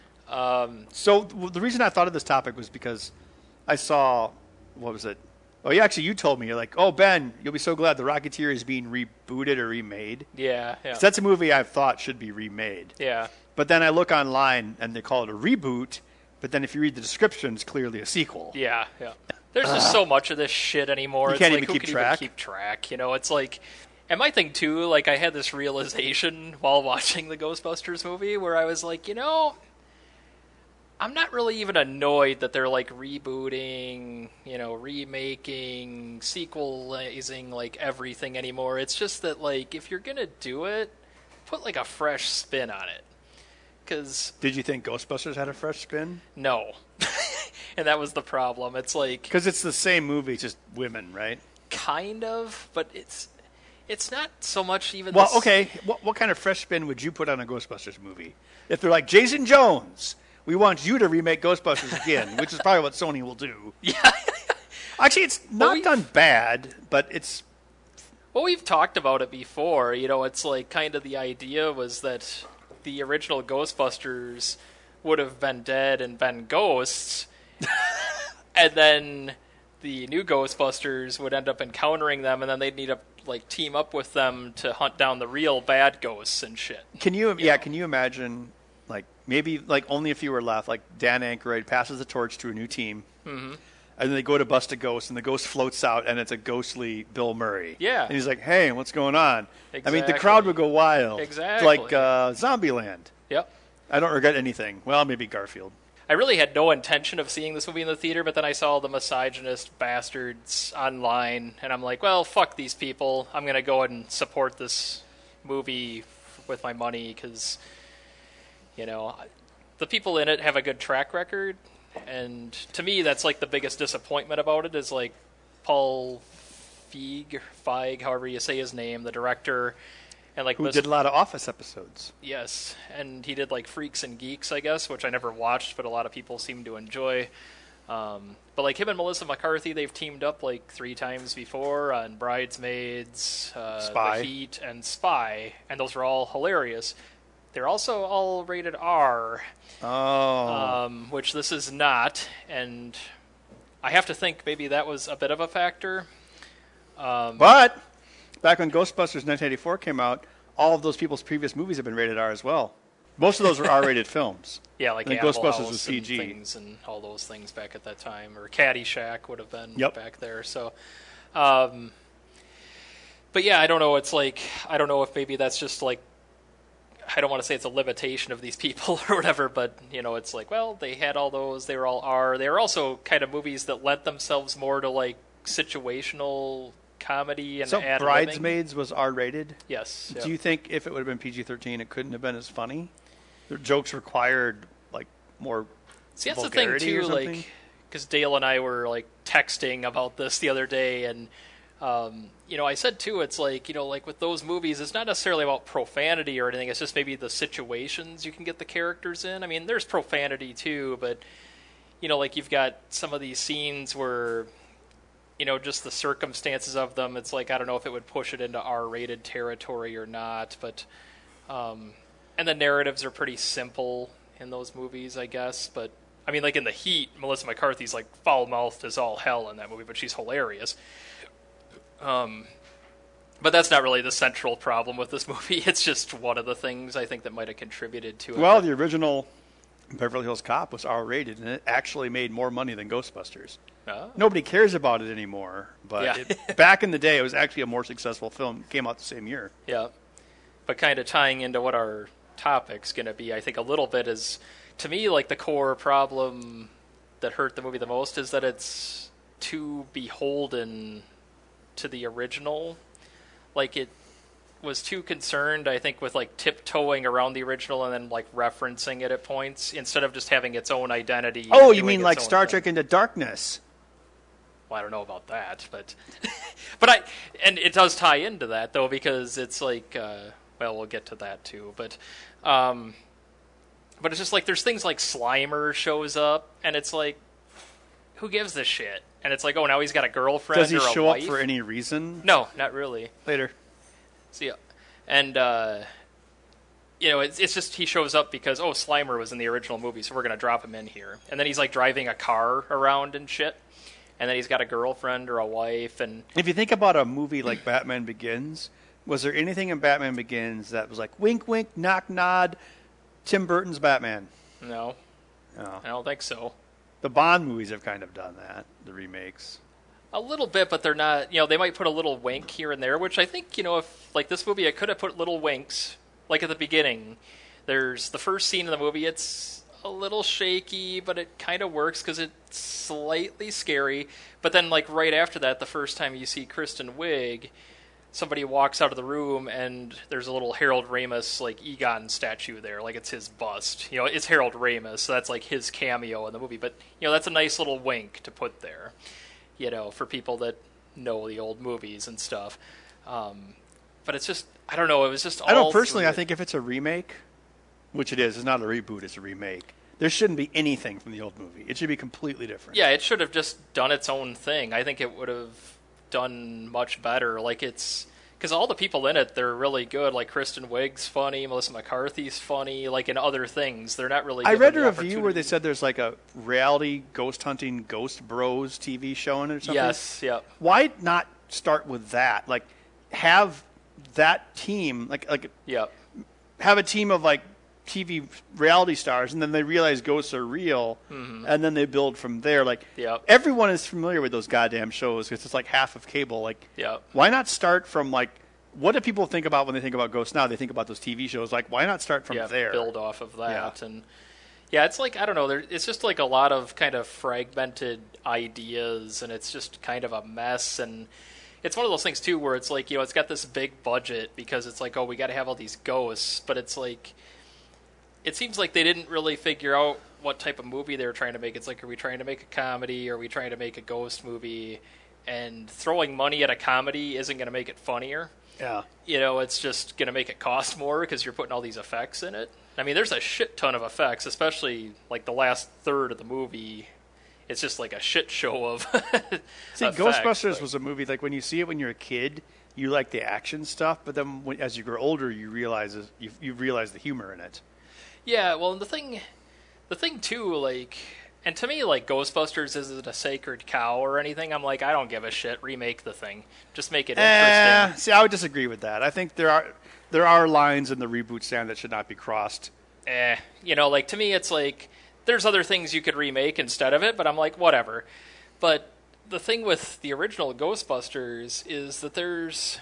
So the reason I thought of this topic was because I saw, what was it? Oh, yeah, actually, you told me. You're like, oh, Ben, you'll be so glad The Rocketeer is being rebooted or remade. yeah. 'Cause that's a movie I've thought should be remade. Yeah. But then I look online, and they call it a reboot, but then if you read the description, it's clearly a sequel. Yeah. There's just so much of this shit anymore. You It's can't like, even who keep can track? even keep track? You know, it's like... And my thing, too, like, I had this realization while watching the Ghostbusters movie where I was like, you know... I'm not really even annoyed that they're, like, rebooting, you know, remaking, sequelizing, like, everything anymore. It's just that, like, if you're gonna do it, put, like, a fresh spin on it. Because... Did you think Ghostbusters had a fresh spin? No. And that was the problem. It's like... Because it's the same movie, just women, right? Kind of, but it's not so much even... Well, okay, what kind of fresh spin would you put on a Ghostbusters movie? If they're like, Jason Jones, we want you to remake Ghostbusters again, which is probably what Sony will do. Yeah. Actually, it's not done bad, but it's... Well, we've talked about it before. You know, it's like kind of the idea was that the original Ghostbusters would have been dead and been ghosts, and then the new Ghostbusters would end up encountering them, and then they'd need to like team up with them to hunt down the real bad ghosts and shit. Can you imagine, like, maybe, like, only if you were left, like, Dan Aykroyd passes the torch to a new team, and then they go to bust a ghost, and the ghost floats out, and it's a ghostly Bill Murray. Yeah. And he's like, hey, what's going on? Exactly. I mean, the crowd would go wild. Exactly. Like Zombieland. Yep. I don't regret anything. Well, maybe Garfield. I really had no intention of seeing this movie in the theater, but then I saw the misogynist bastards online, and I'm like, well, fuck these people. I'm going to go and support this movie with my money, because, you know, the people in it have a good track record, and to me, that's like the biggest disappointment about it, is like Paul Feig, however you say his name, the director, and like Who did a lot of Office episodes. Yes, and he did like Freaks and Geeks, I guess, which I never watched, but a lot of people seem to enjoy. But like him and Melissa McCarthy, they've teamed up like 3 times before on Bridesmaids, Spy. The Heat, and Spy, and those are all hilarious. They're also all rated R, which this is not, and I have to think maybe that was a bit of a factor. But back when Ghostbusters 1984 came out, all of those people's previous movies have been rated R as well. Most of those were R-rated films. Yeah, like And Animal Ghostbusters House was and CG. things and all those things back at that time, or Caddyshack would have been Yep. back there. So, but yeah, I don't know. It's like I don't know if maybe that's just like I don't want to say it's a limitation of these people or whatever, but you know, it's like well, they had all those. They were all R. They were also kind of movies that lent themselves more to like situational comedy and So ad-libbing. Bridesmaids was R-rated. Yes. Do you think if it would have been PG-13, it couldn't have been as funny? The jokes required like more See, that's the thing vulgarity too, or something? like, because Dale and I were like texting about this the other day, and you know, I said too, it's like, you know, like with those movies, it's not necessarily about profanity or anything. It's just maybe the situations you can get the characters in. I mean, there's profanity too, but you know, like you've got some of these scenes where, you know, just the circumstances of them. It's like I don't know if it would push it into R-rated territory or not, but and the narratives are pretty simple in those movies, I guess. But I mean, like in The Heat, Melissa McCarthy's like foul-mouthed as all hell in that movie, but she's hilarious. But that's not really the central problem with this movie. It's just one of the things I think that might have contributed to it. Well, the original Beverly Hills Cop was R-rated, and it actually made more money than Ghostbusters. Oh. Nobody cares about it anymore, but Yeah. back in the day, it was actually a more successful film. Came out the same year. Yeah. But kind of tying into what our topic's going to be, I think a little bit is, to me, like the core problem that hurt the movie the most is that it's too beholden to the original. Like, it was too concerned, I think, with like tiptoeing around the original and then like referencing it at points instead of just having its own identity. Oh, you mean like Star Trek Into Darkness? Well, I don't know about that, but and it does tie into that though, because it's like well, we'll get to that too, but it's just like there's things like Slimer shows up and it's like, who gives a shit? And it's like, oh, now he's got a girlfriend. Does he or a show wife? up for any reason? No, not really. Later. See, and it's just he shows up because Slimer was in the original movie, so we're gonna drop him in here. And then he's like driving a car around and shit. And then he's got a girlfriend or a wife. And if you think about a movie like Batman Begins, was there anything in Batman Begins that was like wink, wink, knock, nod, Tim Burton's Batman? No, I don't think so. The Bond movies have kind of done that, the remakes. A little bit, but they're not, they might put a little wink here and there, which I think, if, like, this movie, I could have put little winks, like at the beginning. There's the first scene in the movie, it's a little shaky, but it kind of works because it's slightly scary. But then, like, right after that, the first time you see Kristen Wiig, somebody walks out of the room and there's a little Harold Ramis, like, Egon statue there, like it's his bust. It's Harold Ramis, so that's like his cameo in the movie. But, that's a nice little wink to put there. For people that know the old movies and stuff. But it's just, I don't know, it was just all... I think if it's a remake, which it is, it's not a reboot, it's a remake, there shouldn't be anything from the old movie. It should be completely different. Yeah, it should have just done its own thing. I think it would have done much better. Like, it's... Because all the people in it, they're really good. Like, Kristen Wiig's funny, Melissa McCarthy's funny, like, in other things. They're not really... I read a review where they said there's, like, a reality ghost hunting Ghost Bros TV show in it or something. Yes, yeah. Why not start with that? Like, have that team, have a team of, like, TV reality stars, and then they realize ghosts are real, and then they build from there. Like, everyone is familiar with those goddamn shows because it's like half of cable. Like, why not start from, like, what do people think about when they think about ghosts now? They think about those TV shows. Like, why not start from there? Build off of that. Yeah. And it's like, I don't know, it's just like a lot of kind of fragmented ideas, and it's just kind of a mess. And it's one of those things, too, where it's like, it's got this big budget because it's like, we got to have all these ghosts, but it's like... It seems like they didn't really figure out what type of movie they were trying to make. It's like, are we trying to make a comedy? Are we trying to make a ghost movie? And throwing money at a comedy isn't going to make it funnier. Yeah. It's just going to make it cost more because you're putting all these effects in it. I mean, there's a shit ton of effects, especially like the last third of the movie. It's just like a shit show of See, effects, Ghostbusters was a movie, like when you see it when you're a kid, you like the action stuff, but then as you grow older, you realize the humor in it. Yeah, well, the thing too, like, and to me, like, Ghostbusters isn't a sacred cow or anything. I'm like, I don't give a shit. Remake the thing. Just make it interesting. See, I would disagree with that. I think there are lines in the reboot stand that should not be crossed. Like, to me, it's like, there's other things you could remake instead of it, but I'm like, whatever. But the thing with the original Ghostbusters is that there's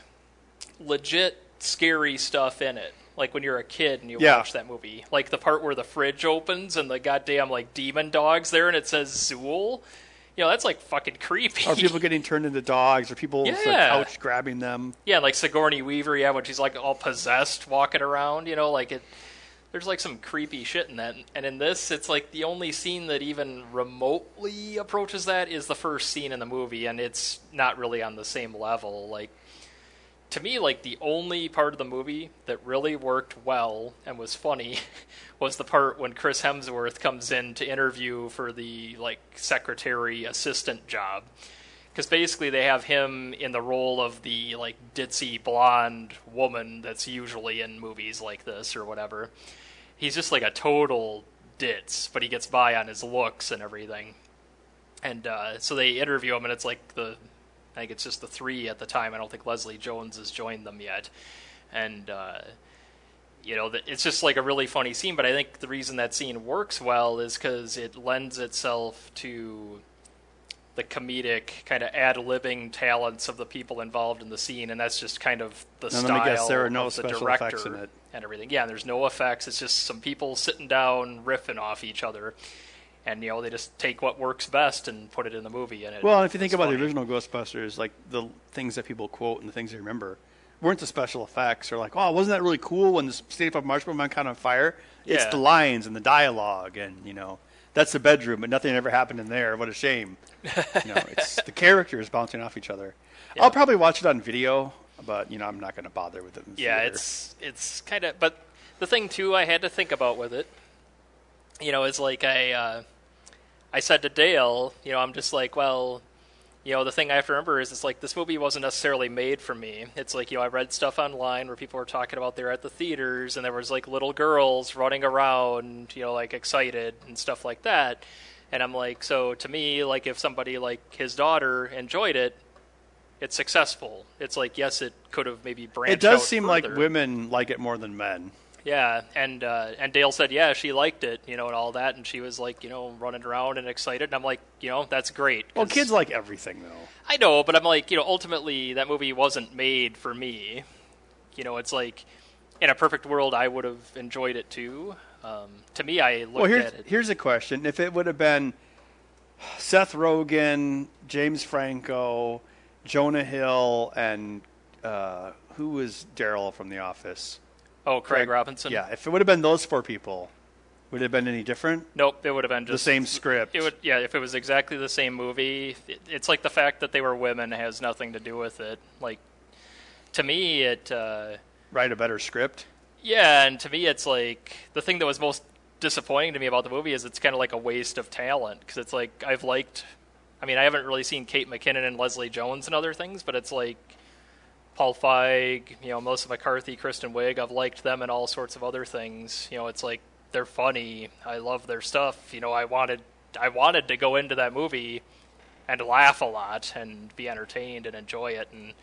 legit scary stuff in it. Like when you're a kid and you watch that movie. Like the part where the fridge opens and the goddamn like demon dog's there and it says Zool. That's like fucking creepy. Or people getting turned into dogs or people like couch grabbing them. Yeah, like Sigourney Weaver, when she's like all possessed walking around, like it. There's like some creepy shit in that. And in this, it's like the only scene that even remotely approaches that is the first scene in the movie, and it's not really on the same level. Like, to me, like, the only part of the movie that really worked well and was funny was the part when Chris Hemsworth comes in to interview for the, like, secretary assistant job. Because basically they have him in the role of the, like, ditzy blonde woman that's usually in movies like this or whatever. He's just, like, a total ditz, but he gets by on his looks and everything. And so they interview him, and it's like I think it's just the three at the time. I don't think Leslie Jones has joined them yet. And, it's just like a really funny scene. But I think the reason that scene works well is because it lends itself to the comedic kind of ad-libbing talents of the people involved in the scene. And that's just kind of the style there are no of the special director effects in it. And everything. Yeah, and there's no effects. It's just some people sitting down riffing off each other. and they just take what works best and put it in the movie. And well, if you think about funny. the original Ghostbusters, like the things that people quote and the things they remember weren't the special effects or like, oh, wasn't that really cool when the Stay Puft Marshmallow Man caught on fire? It's the lines and the dialogue, and that's the bedroom, but nothing ever happened in there. What a shame. It's the characters bouncing off each other. Yeah. I'll probably watch it on video, but I'm not going to bother with it in the theater. It's kind of. But the thing too, I had to think about with it, is like I said to Dale, I'm just like, well, the thing I have to remember is it's like this movie wasn't necessarily made for me. It's like, I read stuff online where people were talking about they were at the theaters and there was like little girls running around, like excited and stuff like that. And I'm like, so to me, like if somebody like his daughter enjoyed it, it's successful. It's like, yes, it could have maybe branched out. It does seem further. Like women like it more than men. Yeah, and Dale said, yeah, she liked it, and all that, and she was like, running around and excited, and I'm like, that's great. Well, kids like everything, though. I know, but I'm like, ultimately, that movie wasn't made for me. It's like, in a perfect world, I would have enjoyed it too. To me, I looked at it. Here's a question. If it would have been Seth Rogen, James Franco, Jonah Hill, and who was Daryl from The Office? Oh, Craig Robinson? Yeah, if it would have been those four people, would it have been any different? Nope, it would have been just... the same script. If it was exactly the same movie, it's like the fact that they were women has nothing to do with it. Like, to me, it... Write a better script? Yeah, and to me, it's like, the thing that was most disappointing to me about the movie is it's kind of like a waste of talent, because it's like, I haven't really seen Kate McKinnon and Leslie Jones and other things, but it's like... Paul Feig, Melissa McCarthy, Kristen Wiig, I've liked them and all sorts of other things. It's like they're funny. I love their stuff. I wanted to go into that movie and laugh a lot and be entertained and enjoy it. And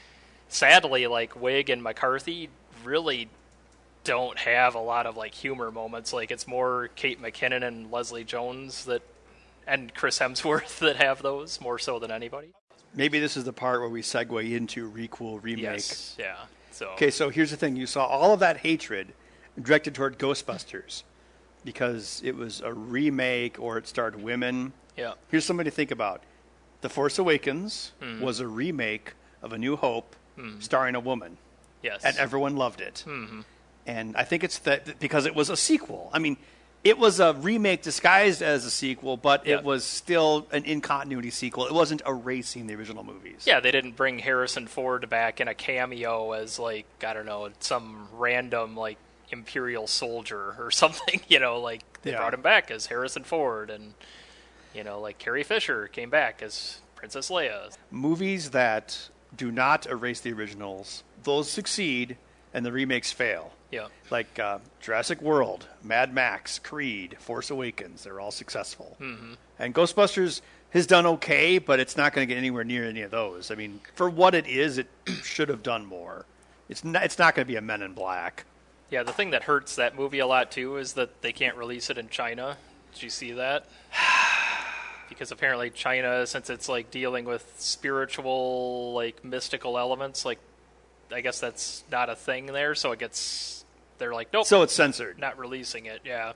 sadly, like Wiig and McCarthy really don't have a lot of like humor moments. Like it's more Kate McKinnon and Leslie Jones and Chris Hemsworth that have those more so than anybody. Maybe this is the part where we segue into requel, remake. Yes, yeah. Okay, so here's the thing. You saw all of that hatred directed toward Ghostbusters because it was a remake or it starred women. Yeah. Here's something to think about. The Force Awakens was a remake of A New Hope starring a woman. Yes. And everyone loved it. Mm-hmm. And I think it's because it was a sequel. I mean, it was a remake disguised as a sequel, but it was still an in-continuity sequel. It wasn't erasing the original movies. Yeah, they didn't bring Harrison Ford back in a cameo as, like, I don't know, some random, like, Imperial soldier or something, they brought him back as Harrison Ford, and, like, Carrie Fisher came back as Princess Leia. Movies that do not erase the originals, those succeed, and the remakes fail. Yeah. Like Jurassic World, Mad Max, Creed, Force Awakens, they're all successful. Mm-hmm. And Ghostbusters has done okay, but it's not going to get anywhere near any of those. I mean, for what it is, it should have done more. It's not going to be a Men in Black. Yeah, the thing that hurts that movie a lot, too, is that they can't release it in China. Did you see that? Because apparently China, since it's, like, dealing with spiritual, like, mystical elements, like, I guess that's not a thing there, so it gets... They're like, nope. So it's censored. Not releasing it, yeah.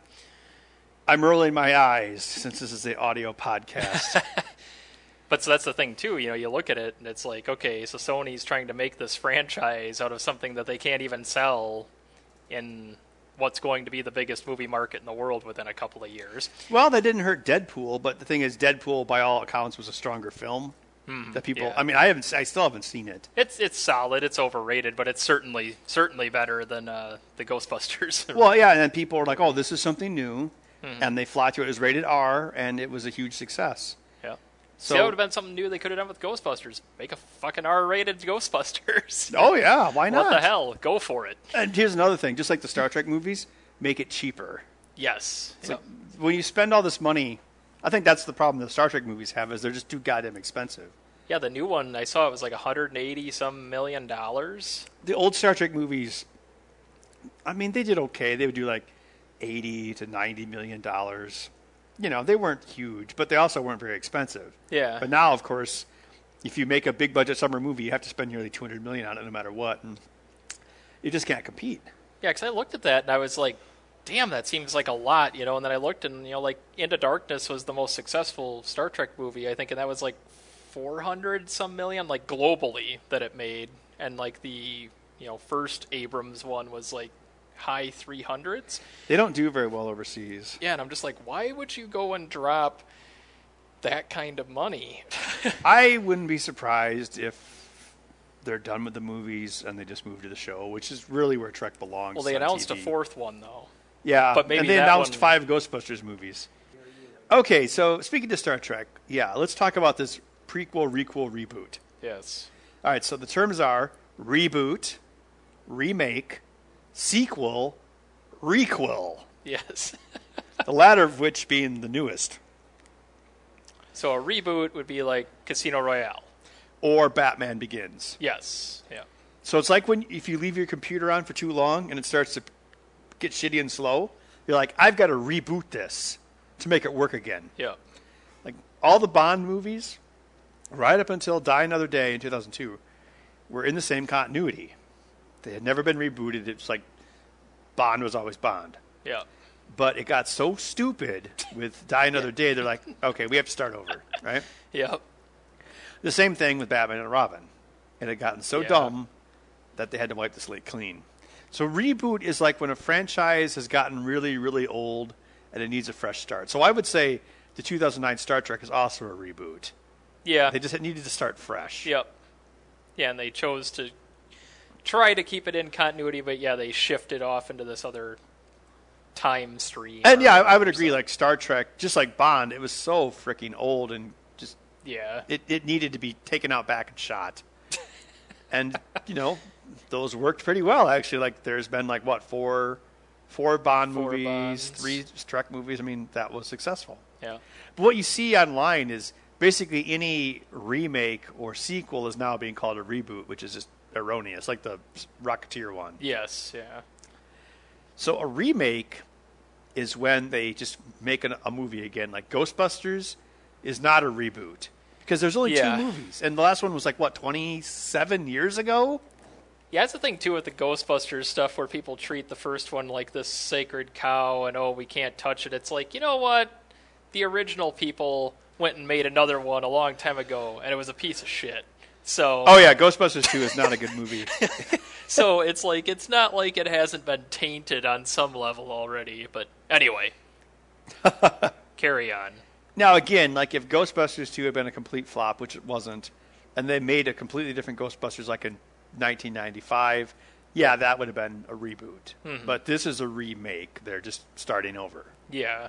I'm rolling my eyes, since this is the audio podcast. But so that's the thing, too. You look at it, and it's like, okay, so Sony's trying to make this franchise out of something that they can't even sell in what's going to be the biggest movie market in the world within a couple of years. Well, that didn't hurt Deadpool, but the thing is, Deadpool, by all accounts, was a stronger film. That people, yeah. I mean, I still haven't seen it. It's solid. It's overrated, but it's certainly better than the Ghostbusters. Well, yeah, and then people are like, "Oh, this is something new," and they fly through it. It was rated R, and it was a huge success. Yeah. So that would have been something new they could have done with Ghostbusters. Make a fucking R-rated Ghostbusters. Oh yeah, why not? What the hell? Go for it. And here's another thing: just like the Star Trek movies, make it cheaper. Yes. So when you spend all this money, I think that's the problem the Star Trek movies have is they're just too goddamn expensive. Yeah, the new one, I saw it was like $180-some million. The old Star Trek movies, I mean, they did okay. They would do like $80 to $90 million. They weren't huge, but they also weren't very expensive. Yeah. But now, of course, if you make a big budget summer movie, you have to spend nearly $200 million on it no matter what. And you just can't compete. Yeah, because I looked at that and I was like, damn, that seems like a lot, you know. And then I looked, and like Into Darkness was the most successful Star Trek movie, I think, and that was like 400 some million, like globally, that it made, and like the first Abrams one was like high 300s. They don't do very well overseas. Yeah, and I'm just like, why would you go and drop that kind of money? I wouldn't be surprised if they're done with the movies and they just move to the show, which is really where Trek belongs. Well, they on announced TV. a fourth one, though. Yeah, but maybe and they that announced one... 5 Ghostbusters movies. Okay, so speaking to Star Trek, yeah, let's talk about this prequel, requel, reboot. Yes. All right, so the terms are reboot, remake, sequel, requel. Yes. The latter of which being the newest. So a reboot would be like Casino Royale. Or Batman Begins. Yes. Yeah. So it's like if you leave your computer on for too long and it starts to get shitty and slow, you're like, I've got to reboot this to make it work again. Yeah. Like all the Bond movies, right up until Die Another Day in 2002, were in the same continuity. They had never been rebooted. It's like Bond was always Bond. Yeah. But it got so stupid with Die Another Day, they're like, okay, we have to start over, right? Yeah. The same thing with Batman and Robin. It had gotten so dumb that they had to wipe the slate clean. So reboot is like when a franchise has gotten really, really old and it needs a fresh start. So I would say the 2009 Star Trek is also a reboot. Yeah. They just needed to start fresh. Yep. Yeah, and they chose to try to keep it in continuity, but yeah, they shifted off into this other time stream. And yeah, I would agree. Like Star Trek, just like Bond, it was so freaking old and just it needed to be taken out back and shot. And those worked pretty well actually. Like there's been like what four Bond movies, Bonds. 3 Trek movies. I mean that was successful. Yeah. But what you see online is basically any remake or sequel is now being called a reboot, which is just erroneous. Like the Rocketeer one. Yes. Yeah. So a remake is when they just make a movie again. Like Ghostbusters is not a reboot because there's only 2 movies. And the last one was like, what, 27 years ago? Yeah, that's the thing, too, with the Ghostbusters stuff where people treat the first one like this sacred cow and, we can't touch it. It's like, you know what? The original people went and made another one a long time ago, and it was a piece of shit. So... Oh, yeah, Ghostbusters 2 is not a good movie. So it's like, it's not like it hasn't been tainted on some level already, but anyway. Carry on. Now, again, like if Ghostbusters 2 had been a complete flop, which it wasn't, and they made a completely different Ghostbusters like in 1995, yeah, that would have been a reboot. Mm-hmm. But this is a remake. They're just starting over. Yeah.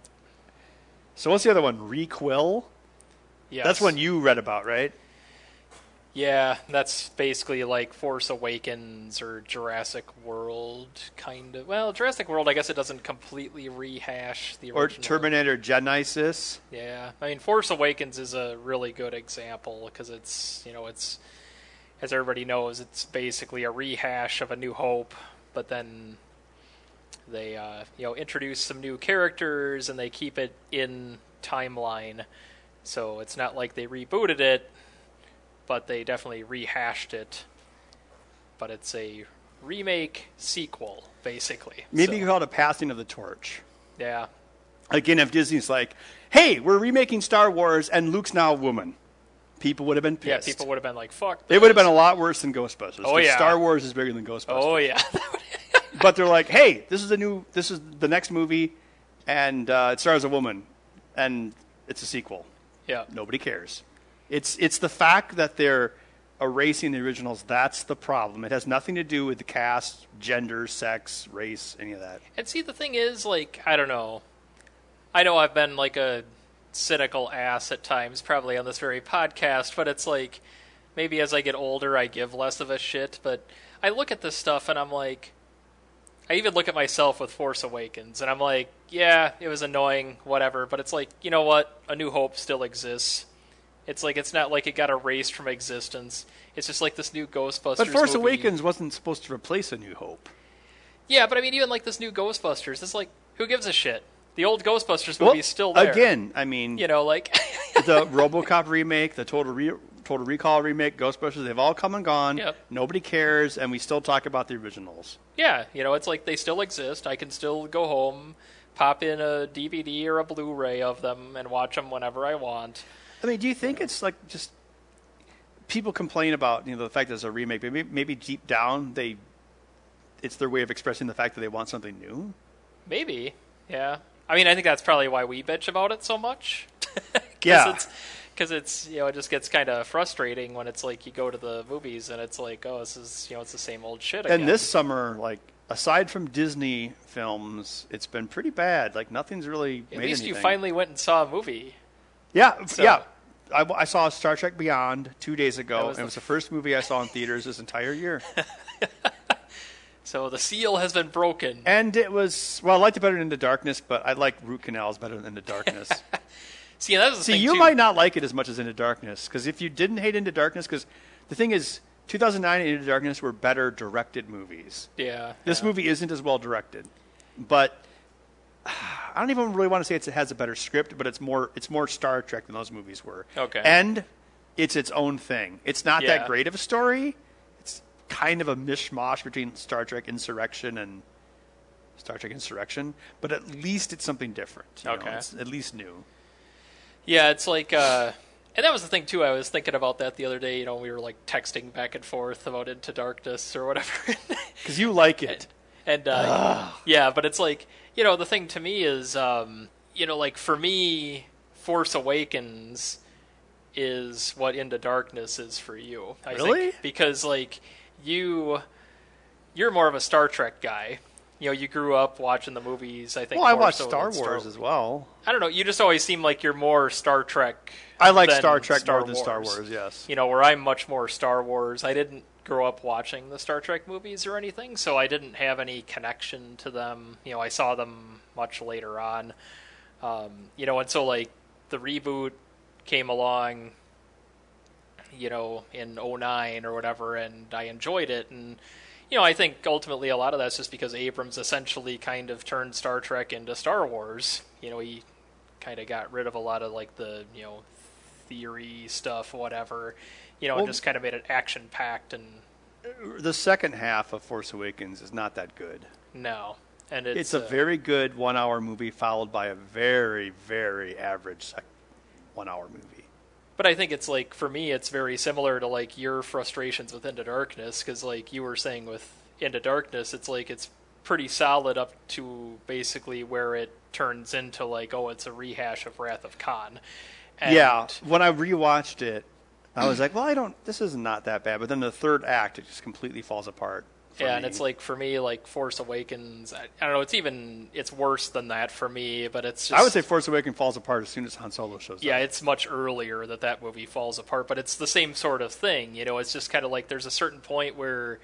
So what's the other one? Requel? Yes. That's one you read about, right? Yeah, that's basically like Force Awakens or Jurassic World, kind of. Well, Jurassic World, I guess it doesn't completely rehash the original. Or Terminator Genisys. Yeah, I mean, Force Awakens is a really good example because it's, it's, as everybody knows, it's basically a rehash of A New Hope, but then they, introduce some new characters and they keep it in timeline. So it's not like they rebooted it, but they definitely rehashed it. But it's a remake sequel, basically. Maybe you call it a passing of the torch. Yeah. Again, if Disney's like, hey, we're remaking Star Wars and Luke's now a woman, people would have been pissed. Yeah, people would have been like, fuck this. It would have been a lot worse than Ghostbusters. Oh, yeah. Star Wars is bigger than Ghostbusters. Oh, yeah. But they're like, hey, this is the next movie, and it stars a woman, and it's a sequel. Yeah. Nobody cares. It's the fact that they're erasing the originals that's the problem. It has nothing to do with the cast, gender, sex, race, any of that. And see, the thing is, like, I don't know. I know I've been like a cynical ass at times, probably on this very podcast, but it's like, maybe as I get older, I give less of a shit, but I look at this stuff and I'm like, I even look at myself with Force Awakens, and I'm like, yeah, it was annoying, whatever, but it's like, you know what? A New Hope still exists. It's like, it's not like it got erased from existence. It's just like this new Ghostbusters But Force movie. Awakens wasn't supposed to replace A New Hope. Yeah, but I mean, even like this new Ghostbusters, it's like, who gives a shit? The old Ghostbusters movie is still there. Again, I mean... like... the RoboCop remake, the Total Total Recall remake, Ghostbusters, they've all come and gone. Yep. Nobody cares, and we still talk about the originals. Yeah, it's like they still exist. I can still go home, pop in a DVD or a Blu-ray of them, and watch them whenever I want. I mean, do you think it's like just people complain about the fact that it's a remake, but maybe deep down it's their way of expressing the fact that they want something new? Maybe, yeah. I mean, I think that's probably why we bitch about it so much. Yeah. Because it's, it just gets kind of frustrating when it's like you go to the movies and it's like, oh, this is, it's the same old shit again. And this summer, like, aside from Disney films, it's been pretty bad. Like, nothing's really made anything. At least you finally went and saw a movie. Yeah, So- yeah. I saw Star Trek Beyond 2 days ago, and it the- was the first movie I saw in theaters this entire year. So the seal has been broken. And it was, well, I liked it better than Into Darkness, but I like Root Canals better than Into Darkness. See, that was the See, thing, you too. might not like it as much as Into Darkness, because if you didn't hate Into Darkness, because the thing is, 2009 and Into Darkness were better directed movies. Yeah. This movie isn't as well directed, but I don't even really want to say it has a better script, but it's more Star Trek than those movies were. Okay. And it's its own thing. It's not Yeah. that great of a story. It's kind of a mishmash between Star Trek Insurrection and Star Trek Insurrection, but at least it's something different. Okay. It's at least new. Yeah, it's like, and that was the thing, too. I was thinking about that the other day. We were, like, texting back and forth about Into Darkness or whatever. Because you like it. And, yeah, but it's like, the thing to me is, like, for me, Force Awakens is what Into Darkness is for you. I Really? think, because, like, you're more of a Star Trek guy. You grew up watching the movies, I think. Well, I more watched so Star than Wars as well. I don't know. You just always seem like you're more Star Trek. I like than Star Trek more than Star Wars, yes. Where I'm much more Star Wars. I didn't grow up watching the Star Trek movies or anything, so I didn't have any connection to them. I saw them much later on. And so, like, the reboot came along, in 2009 or whatever, and I enjoyed it. And, I think ultimately a lot of that's just because Abrams essentially kind of turned Star Trek into Star Wars. He kind of got rid of a lot of, like, the, theory stuff, whatever, and just kind of made it action-packed. And The second half of Force Awakens is not that good. no. And It's a very good 1 hour movie followed by a very, very average 1 hour movie. But I think it's like, for me, it's very similar to, like, your frustrations with Into Darkness, because, like, you were saying with Into Darkness, it's like it's pretty solid up to basically where it turns into, like, oh, it's a rehash of Wrath of Khan. And Yeah, when I rewatched it, I was like, well, this is not that bad. But then the third act, it just completely falls apart. Yeah, and it's like, for me, like, Force Awakens, I don't know, it's worse than that for me, but it's just... I would say Force Awakens falls apart as soon as Han Solo shows Yeah, up. it's much earlier that movie falls apart, but it's the same sort of thing, it's just kind of like there's a certain point where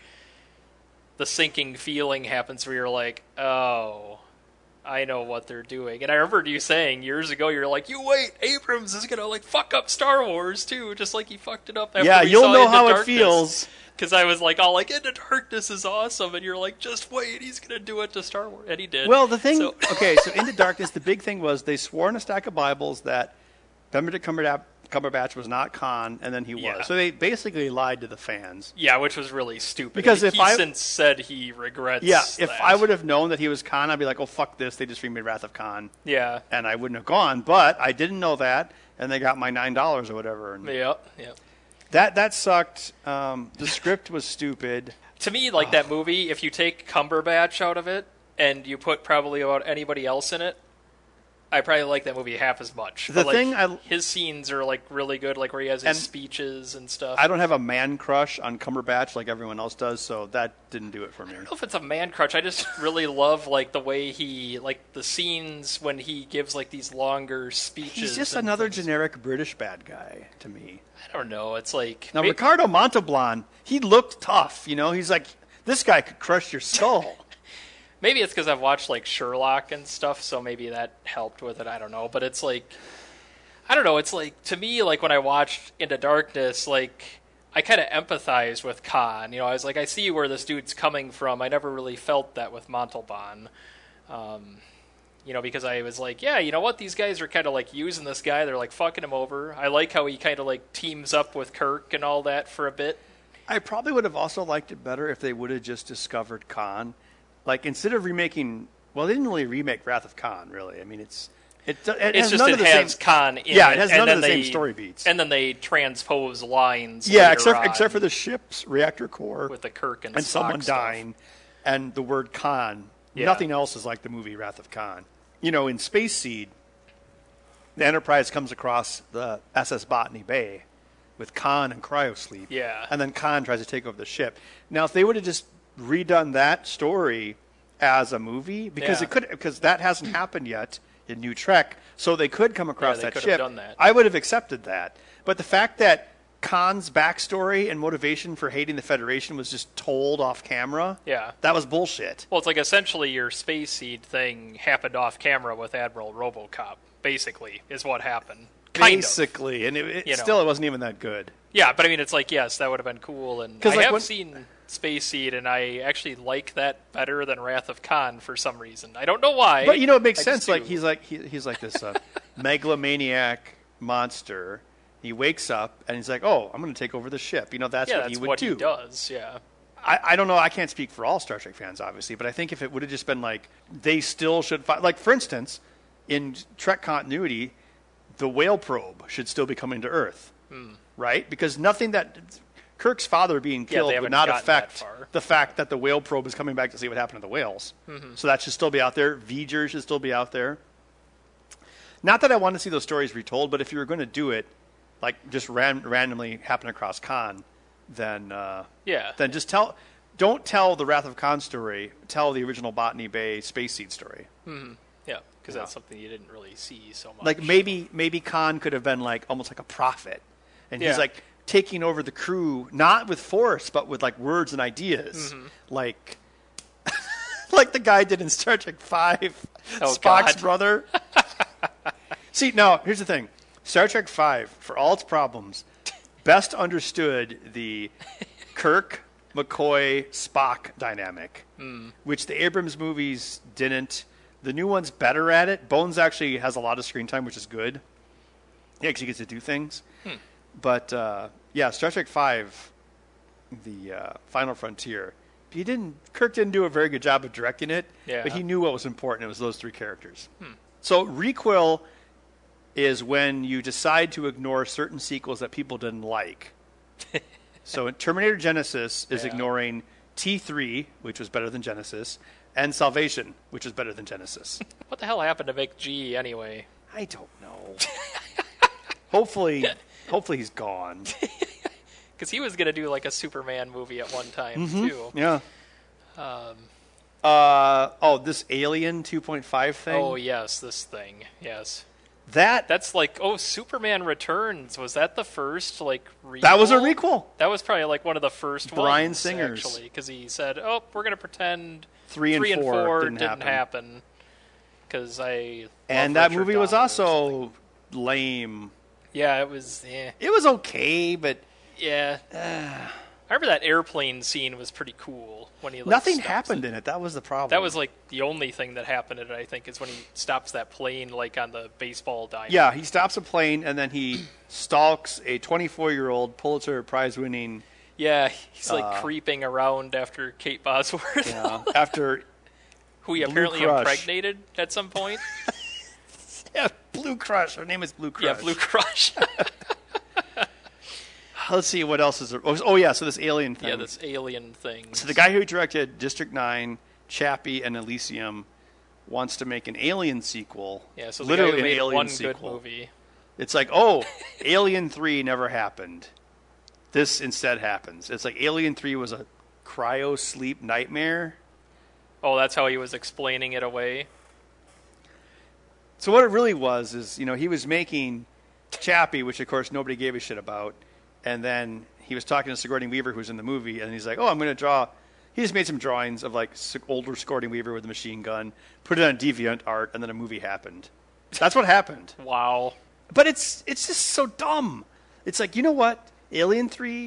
the sinking feeling happens where you're like, oh, I know what they're doing. And I remember you saying years ago, you're like, you wait, Abrams is going to, like, fuck up Star Wars, too, just like he fucked it up after Yeah, we you'll saw know Into how Darkness. it feels. Because I was like, Into Darkness is awesome, and you're like, just wait, he's going to do it to Star Wars. And he did. Well, the thing, So- okay, so Into Darkness, the big thing was they swore in a stack of Bibles that Benedict Cumberbatch was not Khan, and then he was. Yeah. So they basically lied to the fans. Yeah, which was really stupid. Because if he I- since said he regrets Yeah, if that. I would have known that he was Khan, I'd be like, oh, fuck this, they just remade Wrath of Khan. Yeah. And I wouldn't have gone, but I didn't know that, and they got my $9 or whatever. And Yep. that sucked. The script was stupid. To me, like, that movie, if you take Cumberbatch out of it and you put probably about anybody else in it, I probably like that movie half as much. The But, like, thing his scenes are, like, really good, like where he has his And speeches and stuff. I don't have a man crush on Cumberbatch like everyone else does, so that didn't do it for me. I don't know if it's a man crush. I just really love, like, the way he, like, the scenes when he gives, like, these longer speeches. He's just and another things. generic British bad guy to me. I don't know. It's like... Now, Ricardo Montalban, he looked tough, He's like, this guy could crush your skull. Maybe it's because I've watched, like, Sherlock and stuff, so maybe that helped with it. I don't know. But it's like... I don't know. It's like, to me, like, when I watched Into Darkness, like, I kind of empathized with Khan. I was like, I see where this dude's coming from. I never really felt that with Montalban. because I was like, yeah, you know what? These guys are kind of like using this guy. They're like fucking him over. I like how he kind of like teams up with Kirk and all that for a bit. I probably would have also liked it better if they would have just discovered Khan. Like, instead of remaking... Well, they didn't really remake Wrath of Khan, really. I mean, it's It's has none of the has same... Khan in Yeah, it, it has and none then of the same story beats. And then they transpose lines Yeah, later on except for the ship's reactor core. with the Kirk and and Spock someone stuff. dying, and the word Khan. Yeah. Nothing else is like the movie Wrath of Khan. In Space Seed, the Enterprise comes across the SS Botany Bay with Khan and cryosleep. Yeah. And then Khan tries to take over the ship. Now, if they would have just redone that story as a movie, because Yeah. because that hasn't happened yet in New Trek, so they could come across they that could have ship. done that. I would have accepted that. But the fact that Khan's backstory and motivation for hating the Federation was just told off camera, Yeah. that was bullshit. Well, it's like essentially your Space Seed thing happened off camera with Admiral RoboCop, basically, is what happened. Kind of. Basically, and it You know. still it wasn't even that good. Yeah, but I mean, it's like, yes, that would have been cool. And 'Cause, I like, have when- seen Space Seed, and I actually like that better than Wrath of Khan for some reason. I don't know why. But it makes I sense. just Like do. he's like this megalomaniac monster. He wakes up and he's like, "Oh, I'm going to take over the ship." That's yeah, what that's he would what do. he does. Yeah. I don't know. I can't speak for all Star Trek fans, obviously, but I think if it would have just been like they still should fight. Like, for instance, in Trek continuity, the whale probe should still be coming to Earth, right? Because nothing that Kirk's father being they killed would haven't not gotten that affect far. the fact that the whale probe is coming back to see what happened to the whales. So that should still be out there. V'ger should still be out there. Not that I want to see those stories retold, but if you were going to do it, like just randomly happen across Khan, then Yeah. then just don't tell the Wrath of Khan story. Tell the original Botany Bay Space Seed story. Yeah, because that's something you didn't really see so much. Like maybe Khan could have been like almost like a prophet, and he's Yeah. like taking over the crew not with force but with like words and ideas, like like the guy did in Star Trek V, Oh, Spock's God. brother. See, now here's the thing: Star Trek V, for all its problems, best understood the Kirk, McCoy, Spock dynamic, which the Abrams movies didn't. The new one's better at it. Bones actually has a lot of screen time, which is good. Yeah, because he gets to do things. But Star Trek V, the Final Frontier, Kirk didn't do a very good job of directing it, Yeah. but he knew what was important. It was those three characters. So requel is when you decide to ignore certain sequels that people didn't like. So in Terminator Genesis is Yeah. ignoring T3, which was better than Genesis, and Salvation, which is better than Genesis. What the hell happened to Vic G anyway? I don't know. Hopefully he's gone. Because he was going to do like a Superman movie at one time, too. Yeah. This Alien 2.5 thing. Oh, yes, this thing. Yes. That That's like, Superman Returns. Was that the first, like, requel? that was a requel. That was probably like one of the first Bryan ones, Singer's. actually, because he said, we're going to pretend 3 and 4 didn't happen. Because I And love that Richard movie was Donner or something. also lame. Yeah, it was, It was okay, but yeah. I remember that airplane scene was pretty cool when he like, nothing stops happened it. in it. That was the problem. That was like the only thing that happened in it, I think, is when he stops that plane like on the baseball diamond. Yeah, he stops a plane and then he stalks a 24-year-old Pulitzer Prize-winning Yeah, he's like creeping around after Kate Bosworth, after who he Blue apparently Crush. impregnated at some point. Blue Crush. Her name is Blue Crush. Yeah, Blue Crush. Let's see what else is there. Oh yeah, so this alien thing. Yeah, this alien thing. So the guy who directed District 9, Chappie, and Elysium wants to make an Alien sequel. Yeah, so the literally guy who made an Alien one sequel. good movie. It's like, Alien 3 never happened. This instead happens. It's like Alien 3 was a cryo sleep nightmare. Oh, that's how he was explaining it away. So what it really was is, he was making Chappie, which of course nobody gave a shit about, and then he was talking to Sigourney Weaver, who's in the movie, and he's like, I'm going to draw. He just made some drawings of like older Sigourney Weaver with a machine gun, put it on DeviantArt, and then a movie happened. That's what happened. Wow. But it's just so dumb. It's like, you know what? Alien 3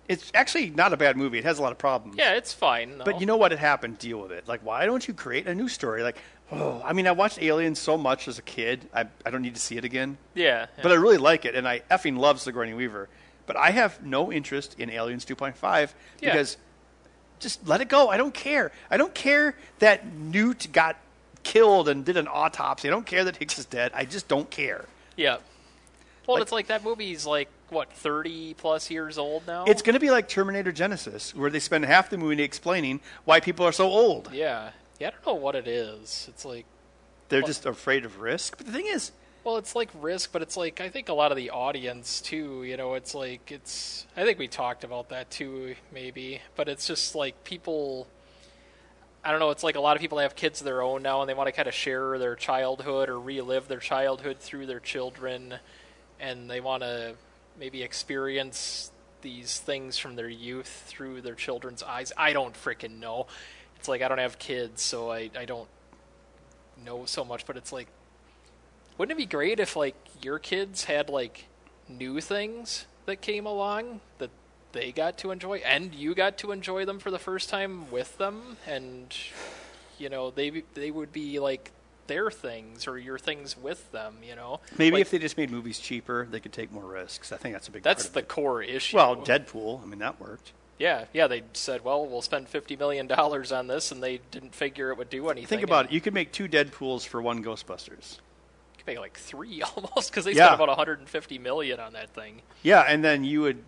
It's actually not a bad movie. It has a lot of problems. Yeah, it's fine. Though. But you know what had happened? Deal with it. Like, why don't you create a new story? Like, oh, I mean, I watched Aliens so much as a kid. I don't need to see it again. Yeah. But I really like it, and I effing love Sigourney Weaver. But I have no interest in Aliens 2.5 because just let it go. I don't care. I don't care that Newt got killed and did an autopsy. I don't care that Hicks is dead. I just don't care. Yeah. Well, it's like that movie's like, what, 30-plus years old now? It's going to be like Terminator Genesis, where they spend half the movie explaining why people are so old. Yeah. Yeah, I don't know what it is. It's like... They're just afraid of risk. But the thing is... Well, it's like risk, but it's like, I think a lot of the audience, too, it's like, I think we talked about that, too, maybe. But it's just like people... I don't know, it's like a lot of people have kids of their own now, and they want to kind of share their childhood or relive their childhood through their children, and they want to maybe experience these things from their youth through their children's eyes. I don't freaking know. It's like I don't have kids, so I don't know so much, but it's like, wouldn't it be great if, like, your kids had, like, new things that came along that they got to enjoy, and you got to enjoy them for the first time with them, and, they would be, like, their things or your things with them, Maybe like, if they just made movies cheaper, they could take more risks. I think that's a big that's part of the it. core issue. Well, Deadpool, I mean, that worked. Yeah, they said, well, we'll spend $50 million on this, and they didn't figure it would do anything. Think about it. You could make 2 Deadpools for 1 Ghostbusters. You could make, like, 3 almost, because they spent about $150 million on that thing. Yeah, and then you would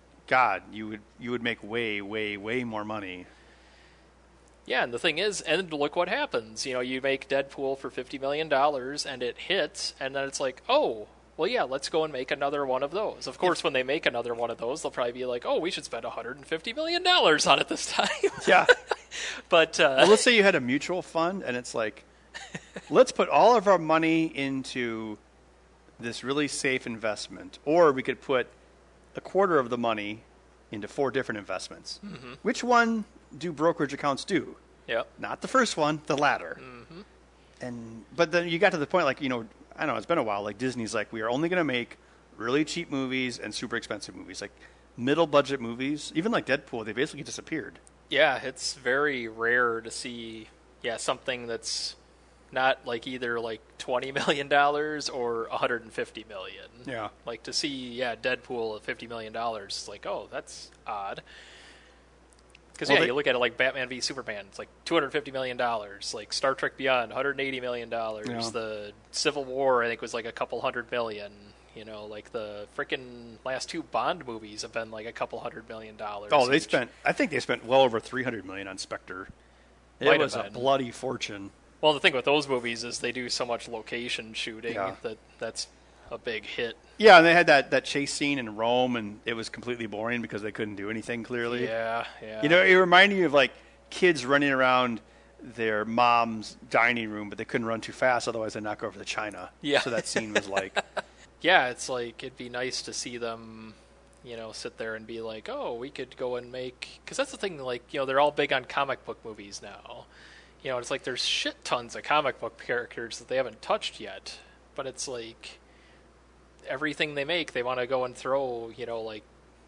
make way, way, way more money. Yeah, and the thing is, and look what happens. You make Deadpool for $50 million, and it hits, and then it's like, oh, well, yeah, let's go and make another one of those. Of course, when they make another one of those, they'll probably be like, oh, we should spend $150 million on it this time. Yeah. But well, let's say you had a mutual fund, and it's like, let's put all of our money into this really safe investment. Or we could put a quarter of the money into 4 different investments. Mm-hmm. Which one do brokerage accounts do? Yep. Not the first one, the latter. Mm-hmm. But then you got to the point, like, I don't know, it's been a while, like Disney's like, we are only going to make really cheap movies and super expensive movies. Like, middle budget movies, even like Deadpool, they basically disappeared. Yeah, it's very rare to see, something that's not like either like $20 million or $150 million. Yeah. Like to see, Deadpool at $50 million, it's like, oh, that's odd. Because, you look at it like Batman v Superman, it's like $250 million. Like Star Trek Beyond, $180 million. Yeah. The Civil War, I think, was like a couple $100 million. Like the frickin' last 2 Bond movies have been like a couple $100 million. Oh, I think they spent well over $300 million on Spectre. It was a bloody fortune. Well, the thing with those movies is they do so much location shooting that's a big hit. Yeah, and they had that chase scene in Rome, and it was completely boring because they couldn't do anything clearly. Yeah. It reminded me of like kids running around their mom's dining room, but they couldn't run too fast, otherwise they'd knock over the china. Yeah. So that scene was like... Yeah, it's like, it'd be nice to see them, sit there and be like, oh, we could go and make... Because that's the thing, like, they're all big on comic book movies now. It's like there's shit tons of comic book characters that they haven't touched yet. But it's like, everything they make, they want to go and throw, like,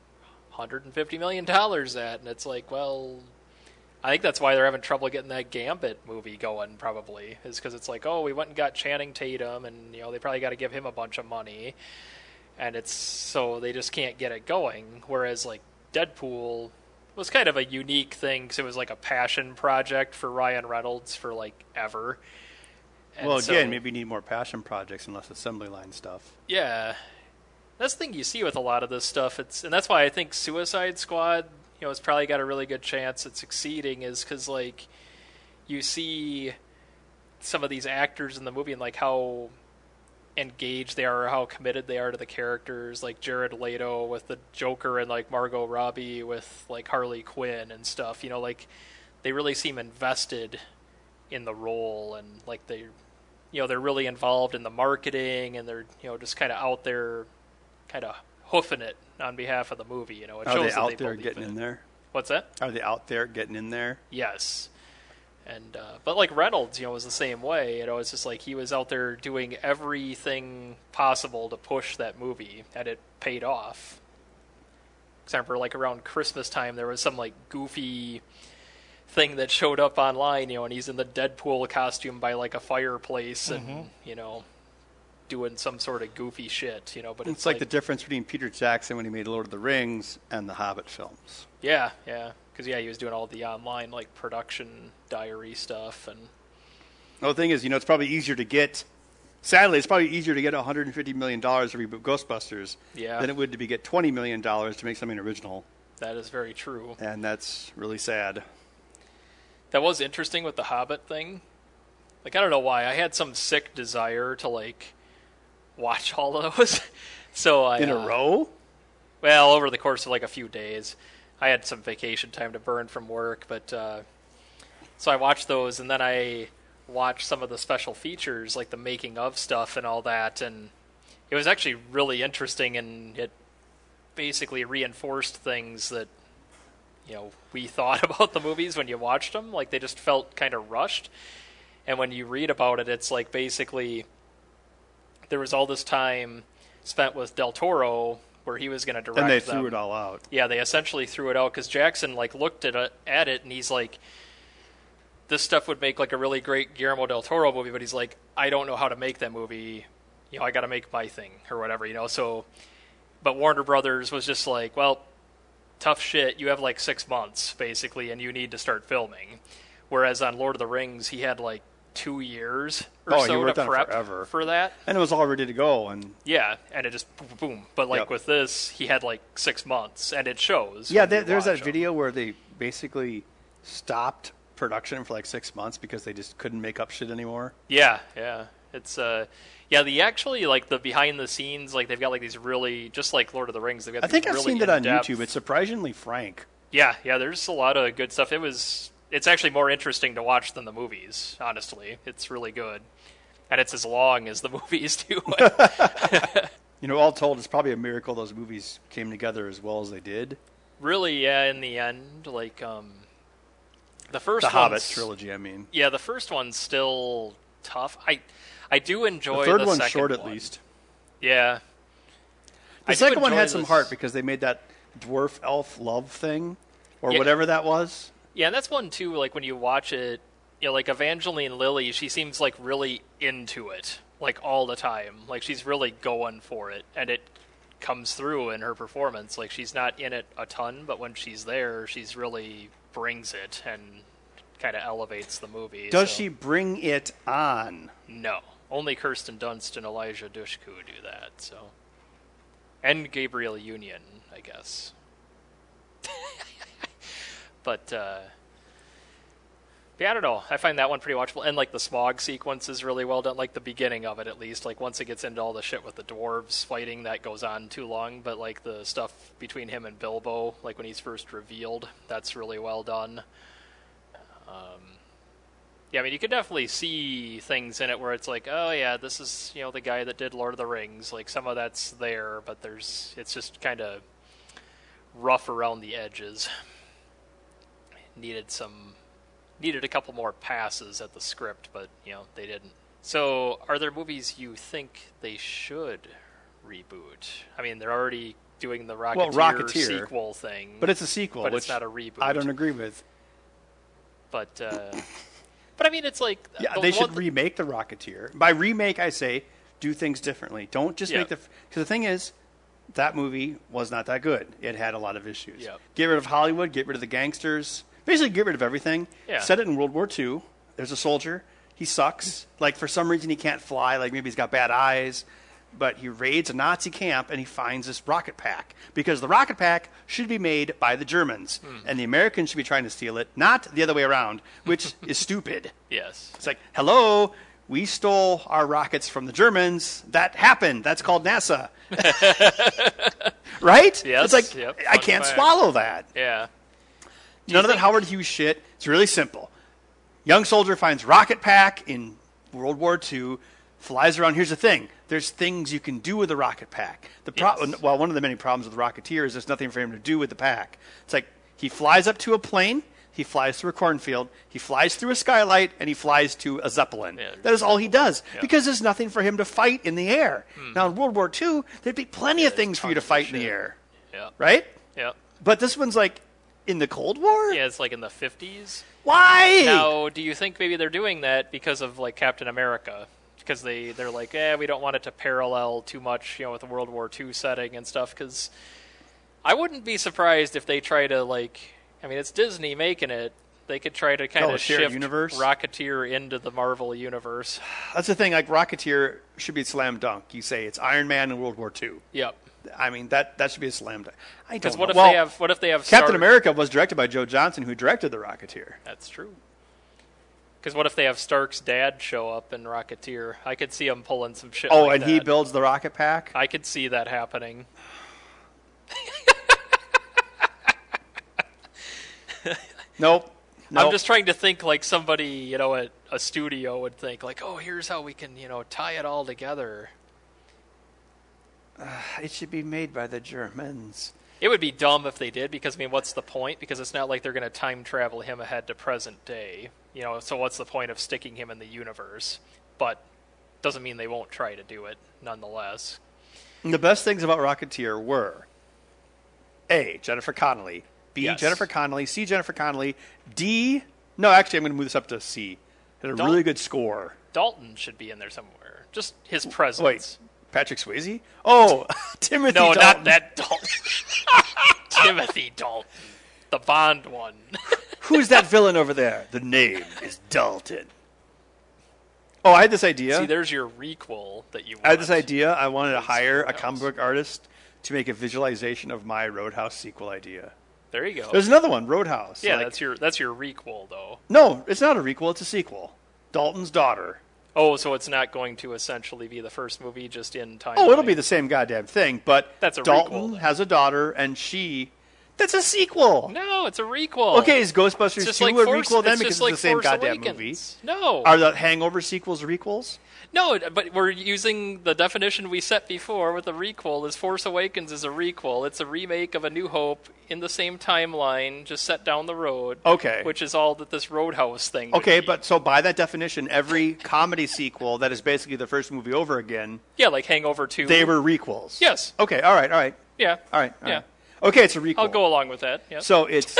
$150 million at. And it's like, well... I think that's why they're having trouble getting that Gambit movie going, probably, is because it's like, oh, we went and got Channing Tatum, and they probably got to give him a bunch of money, and it's so they just can't get it going. Whereas like Deadpool was kind of a unique thing because it was like a passion project for Ryan Reynolds for like ever. And well, again, maybe you need more passion projects and less assembly line stuff. Yeah, that's the thing you see with a lot of this stuff. And that's why I think Suicide Squad, it's probably got a really good chance at succeeding, is because, like, you see some of these actors in the movie and, like, how engaged they are, or how committed they are to the characters, like Jared Leto with the Joker and, like, Margot Robbie with, like, Harley Quinn and stuff. Like, they really seem invested in the role, and, like, they're really involved in the marketing, and they're, just kind of out there kind of hoofing it on behalf of the movie. It Are shows they that out they there believe getting it. in there? What's that? Are they out there getting in there? Yes. And but like Reynolds, was the same way. It's just like he was out there doing everything possible to push that movie, and it paid off. 'Cause I remember, like, around Christmas time, there was some, like, goofy thing that showed up online, and he's in the Deadpool costume by, like, a fireplace and, doing some sort of goofy shit, but It's like the difference between Peter Jackson when he made Lord of the Rings and the Hobbit films. Yeah, because, he was doing all the online, like, production diary stuff, and... The thing is, it's probably easier to get... Sadly, it's probably easier to get $150 million to reboot Ghostbusters than it would to get $20 million to make something original. That is very true. And that's really sad. That was interesting with the Hobbit thing. Like, I don't know why. I had some sick desire to, like, watch all of those. So in a row? Well, over the course of, like, a few days. I had some vacation time to burn from work, but so I watched those, and then I watch some of the special features, like the making of stuff and all that, and it was actually really interesting, and it basically reinforced things that we thought about the movies when you watched them. Like, they just felt kind of rushed, and when you read about it, it's like basically there was all this time spent with Del Toro where he was going to direct them. And they threw it all out. Yeah, they essentially threw it out because Jackson looked at it and he's like, this stuff would make like a really great Guillermo del Toro movie, but he's like, I don't know how to make that movie. I got to make my thing or whatever, So, but Warner Brothers was just like, well, tough shit. You have like 6 months basically, and you need to start filming. Whereas on Lord of the Rings, he had like 2 years or so to prep for that, and it was all ready to go. And and it just boom. But with this, he had like 6 months, and it shows. Yeah, there's that video where they basically stopped production for like 6 months because they just couldn't make up shit anymore. Yeah. It's the actually like the behind the scenes, like they've got like these really, just like Lord of the Rings, they've got. I think I've really seen that on YouTube. It's surprisingly frank. Yeah. There's a lot of good stuff. It's actually more interesting to watch than the movies. Honestly, it's really good, and it's as long as the movies too. All told, it's probably a miracle those movies came together as well as they did. Really, yeah. In the end, like the Hobbit trilogy, I mean. Yeah, the first one's still tough. I do enjoy the third one's second short one. At least. Yeah. The second one had some heart because they made that dwarf elf love thing or whatever that was. Yeah, and that's one too, like when you watch it, like Evangeline Lilly, she seems like really into it, like all the time. Like she's really going for it, and it comes through in her performance. Like she's not in it a ton, but when she's there, she's really brings it and kind of elevates the movie. Does she bring it on? No. Only Kirsten Dunst and Elijah Dushku do that, so. And Gabrielle Union, I guess. But, yeah, I don't know. I find that one pretty watchable. And, like, the smog sequence is really well done. Like, the beginning of it, at least. Like, once it gets into all the shit with the dwarves fighting, that goes on too long. But, like, the stuff between him and Bilbo, like, when he's first revealed, that's really well done. Yeah, I mean, you could definitely see things in it where it's like, oh, yeah, this is, the guy that did Lord of the Rings. Like, some of that's there, but it's just kind of rough around the edges. Needed a couple more passes at the script, but, they didn't. So, are there movies you think they should reboot? I mean, they're already doing the Rocketeer sequel thing. But it's a sequel, but which it's not a reboot. I don't agree with. But I mean, it's like... Yeah, they should remake The Rocketeer. By remake, I say, do things differently. Don't just make the... Because the thing is, that movie was not that good. It had a lot of issues. Yep. Get rid of Hollywood, get rid of the gangsters. Basically, get rid of everything. Yeah. Set it in World War II. There's a soldier. He sucks. Like, for some reason, he can't fly. Like, maybe he's got bad eyes. But he raids a Nazi camp, and he finds this rocket pack. Because the rocket pack should be made by the Germans. And the Americans should be trying to steal it, not the other way around, which is stupid. Yes. It's like, hello, we stole our rockets from the Germans. That happened. That's called NASA. Right? Yes. It's like, I can't swallow that. Yeah. None of that Howard Hughes shit. It's really simple. Young soldier finds rocket pack in World War II, flies around. Here's the thing. There's things you can do with the rocket pack. One of the many problems with the Rocketeer is there's nothing for him to do with the pack. It's like he flies up to a plane, he flies through a cornfield, he flies through a skylight, and he flies to a Zeppelin. Yeah. That is all he does because there's nothing for him to fight in the air. Now, in World War II, there'd be plenty of things for you to fight in the air. Yeah. Right? Yeah. But this one's like in the Cold War? Yeah, it's like in the 50s. Why? Now, do you think maybe they're doing that because of like Captain America? Because they're like, we don't want it to parallel too much, with the World War II setting and stuff. Because I wouldn't be surprised if they try to it's Disney making it. They could try to kind of shift universe? Rocketeer into the Marvel universe. That's the thing. Like Rocketeer should be a slam dunk. You say it's Iron Man in World War II. Yep. I mean that should be a slam dunk. Because what if they have Captain America was directed by Joe Johnston, who directed the Rocketeer. That's true. Because what if they have Stark's dad show up in Rocketeer? I could see him pulling some shit. Oh, like and that. he builds the rocket pack. I could see that happening. Nope. I'm just trying to think like somebody, at a studio would think like, oh, here's how we can, tie it all together. It should be made by the Germans. It would be dumb if they did, because, what's the point? Because it's not like they're going to time travel him ahead to present day. So what's the point of sticking him in the universe? But doesn't mean they won't try to do it, nonetheless. And the best things about Rocketeer were A, Jennifer Connelly. B, Yes. Jennifer Connelly. C, Jennifer Connelly. D, no, actually, I'm going to move this up to C. Had a really good score. Dalton should be in there somewhere. Just his presence. Wait, Patrick Swayze? Oh, Timothy No, Dalton. not that Dalton. Timothy Dalton. The Bond one. Who's that villain over there? The name is Dalton. Oh, I had this idea. See, there's your requel that you want. I had this idea. I wanted to hire a comic book artist to make a visualization of my Roadhouse sequel idea. There you go. There's another one, Roadhouse. Yeah, that's your requel, though. No, it's not a requel. It's a sequel. Dalton's daughter. Oh, so it's not going to essentially be the first movie just in time. Oh, it'll be the same goddamn thing, but That's a Dalton requel, then. has a daughter, and that's a sequel. No, it's a requel. Okay, is Ghostbusters 2 a requel then because it's the same Force goddamn Awakens. movie? No. Are the Hangover sequels requels? No, but we're using the definition we set before with the requel. Is Force Awakens is a requel. It's a remake of A New Hope in the same timeline, just set down the road. Okay. Which is all that this Roadhouse thing would Okay, be. but so by that definition, every comedy sequel that is basically the first movie over again, Yeah, like Hangover 2. they were requels. Yes. Okay, all right. Yeah. All right. Yeah. Okay, it's a requel. I'll go along with that. Yeah. So it's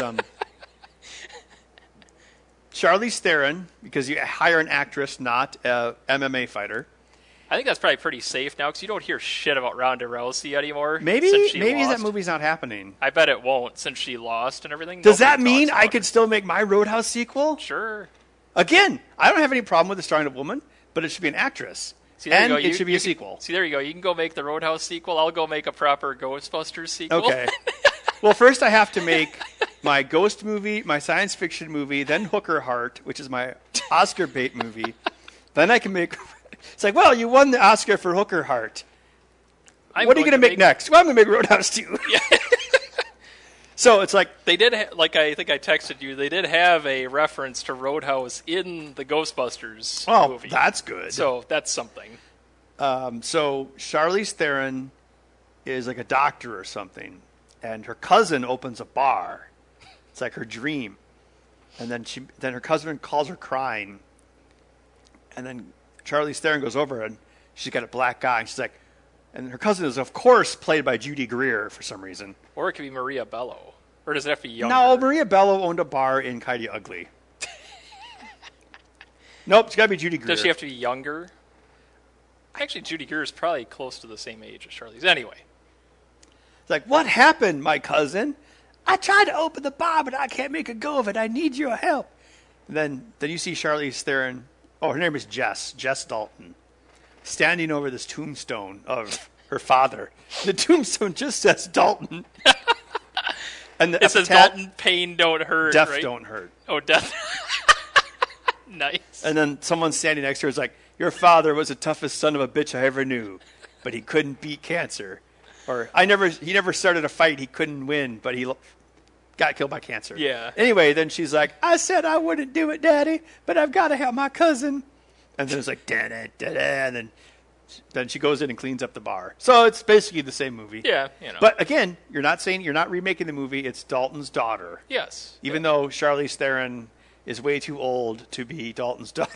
Charlize Theron, because you hire an actress, not a MMA fighter. I think that's probably pretty safe now because you don't hear shit about Ronda Rousey anymore. Maybe since she that lost. movie's not happening. I bet it won't since she lost and everything. Does that Nobody mean talks I about could her. still make my Roadhouse sequel? Sure. Again, I don't have any problem with it starring a woman, but it should be an actress. See, there you and go. it should be a sequel. See, there you go. You can go make the Roadhouse sequel. I'll go make a proper Ghostbusters sequel. Okay. Well, first I have to make my ghost movie, my science fiction movie, then Hooker Heart, which is my Oscar bait movie. Then I can make... It's like, well, you won the Oscar for Hooker Heart. What are you going to make next? Well, I'm going to make Roadhouse 2. Yeah. So it's like... They did, like I think I texted you, they did have a reference to Roadhouse in the Ghostbusters movie. Oh, that's good. So that's something. So Charlize Theron is like a doctor or something, and her cousin opens a bar. It's like her dream. And then her cousin calls her crying. And then Charlize Theron goes over and she's got a black eye. And she's like, and her cousin is, of course, played by Judy Greer for some reason. Or it could be Maria Bello. Or does it have to be younger? No, Maria Bello owned a bar in Coyote Ugly. Nope, it's got to be Judy Greer. Does she have to be younger? Actually, Judy Greer is probably close to the same age as Charlize. Anyway. It's like, what happened, my cousin? I tried to open the bar, but I can't make a go of it. I need your help. And then you see Charlize Theron. Oh, her name is Jess Dalton, standing over this tombstone of her father. The tombstone just says Dalton. And it says Dalton, pain don't hurt, death right? don't hurt. Oh, death. Nice. And then someone standing next to her is like, your father was the toughest son of a bitch I ever knew, but he couldn't beat cancer. Or he never started a fight he couldn't win, but he got killed by cancer. Yeah. Anyway, then she's like, I said I wouldn't do it, Daddy, but I've got to help my cousin. And then it's like, da-da-da-da, and then she goes in and cleans up the bar. So it's basically the same movie. Yeah, But again, you're not remaking the movie. It's Dalton's daughter. Yes. Even though Charlize Theron is way too old to be Dalton's daughter.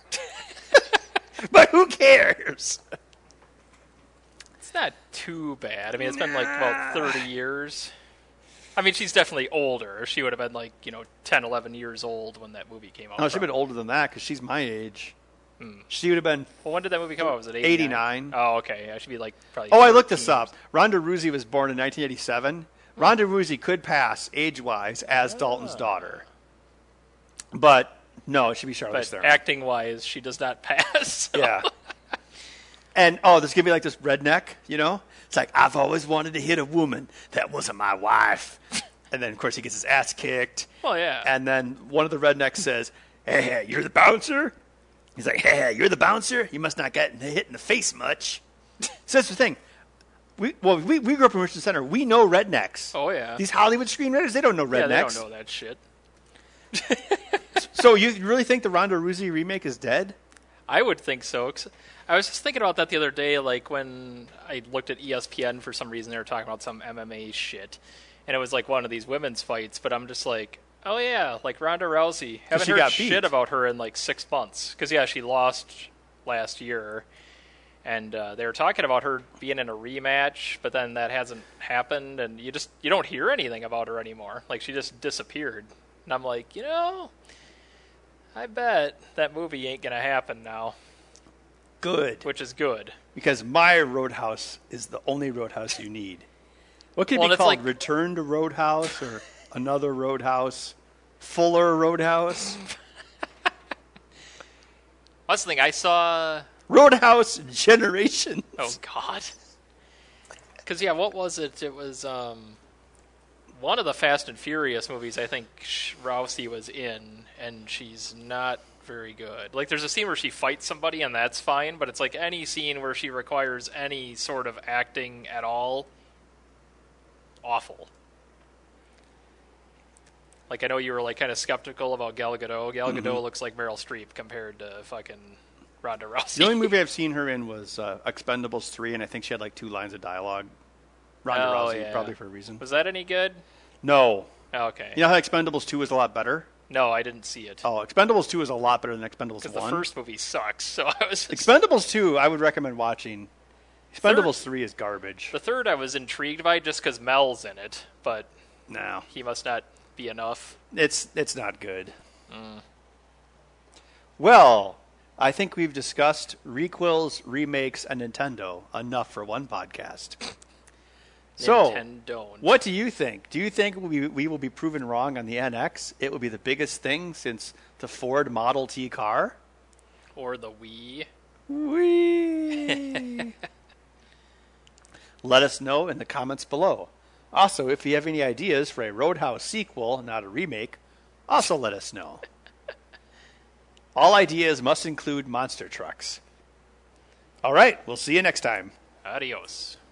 But who cares? It's not too bad. I mean, it's been like about 30 years. I mean, she's definitely older. She would have been like, 10, 11 years old when that movie came out. No, she'd been older than that because she's my age. She would have been Well, when did that movie come out? Was it 89. Oh, okay. I should be like probably. Oh, I looked this 13. up. Ronda Rousey was born in 1987. Ronda Rousey could pass age-wise as Dalton's daughter. But, no, it should be Charlize But Theron. acting-wise, she does not pass. Yeah. And, this is going to be like this redneck, It's like, I've always wanted to hit a woman that wasn't my wife. And then, of course, he gets his ass kicked. Well, yeah. And then one of the rednecks says, hey, you're the bouncer? He's like, hey, you're the bouncer? You must not get hit in the face much. So that's the thing. We grew up in Richmond Center. We know rednecks. Oh, yeah. These Hollywood screenwriters, they don't know rednecks. Yeah, they don't know that shit. So you really think the Ronda Rousey remake is dead? I would think so. 'Cause I was just thinking about that the other day, like when I looked at ESPN for some reason, they were talking about some MMA shit. And it was like one of these women's fights, but I'm just like, oh yeah, like Ronda Rousey. Haven't she heard got shit beat. about her in like 6 months. Because, yeah, she lost last year. And they were talking about her being in a rematch, but then that hasn't happened. And you don't hear anything about her anymore. Like, she just disappeared. And I'm like, I bet that movie ain't going to happen now. Good. Which is good. Because my Roadhouse is the only Roadhouse you need. What could it Well, be it's called? like- Return to Roadhouse or Another Roadhouse? Fuller Roadhouse? That's the thing. I saw... Roadhouse Generations. Oh, God. Because, yeah, what was it? It was one of the Fast and Furious movies I think Rousey was in, and she's not very good. Like, there's a scene where she fights somebody, and that's fine, but it's like any scene where she requires any sort of acting at all, awful. Like, I know you were, like, kind of skeptical about Gal Gadot. Gal Gadot looks like Meryl Streep compared to fucking Ronda Rousey. The only movie I've seen her in was Expendables 3, and I think she had like 2 lines of dialogue. Ronda Rousey, yeah. probably for a reason. Was that any good? No. Oh, okay. You know how Expendables 2 is a lot better? No, I didn't see it. Oh, Expendables 2 is a lot better than Expendables 1. Because the first movie sucks, so I was... Expendables 2, I would recommend watching. Expendables 3 is garbage. The third I was intrigued by just because Mel's in it, but No. he must not be enough. It's not good. Well, I think we've discussed requels, remakes, and Nintendo enough for one podcast. So, Nintendo. what do you think? Do you think we will be proven wrong on the NX? It will be the biggest thing since the Ford Model T car? Or the Wii. Whee! Let us know in the comments below. Also, if you have any ideas for a Roadhouse sequel, not a remake, also let us know. All ideas must include monster trucks. All right, we'll see you next time. Adios.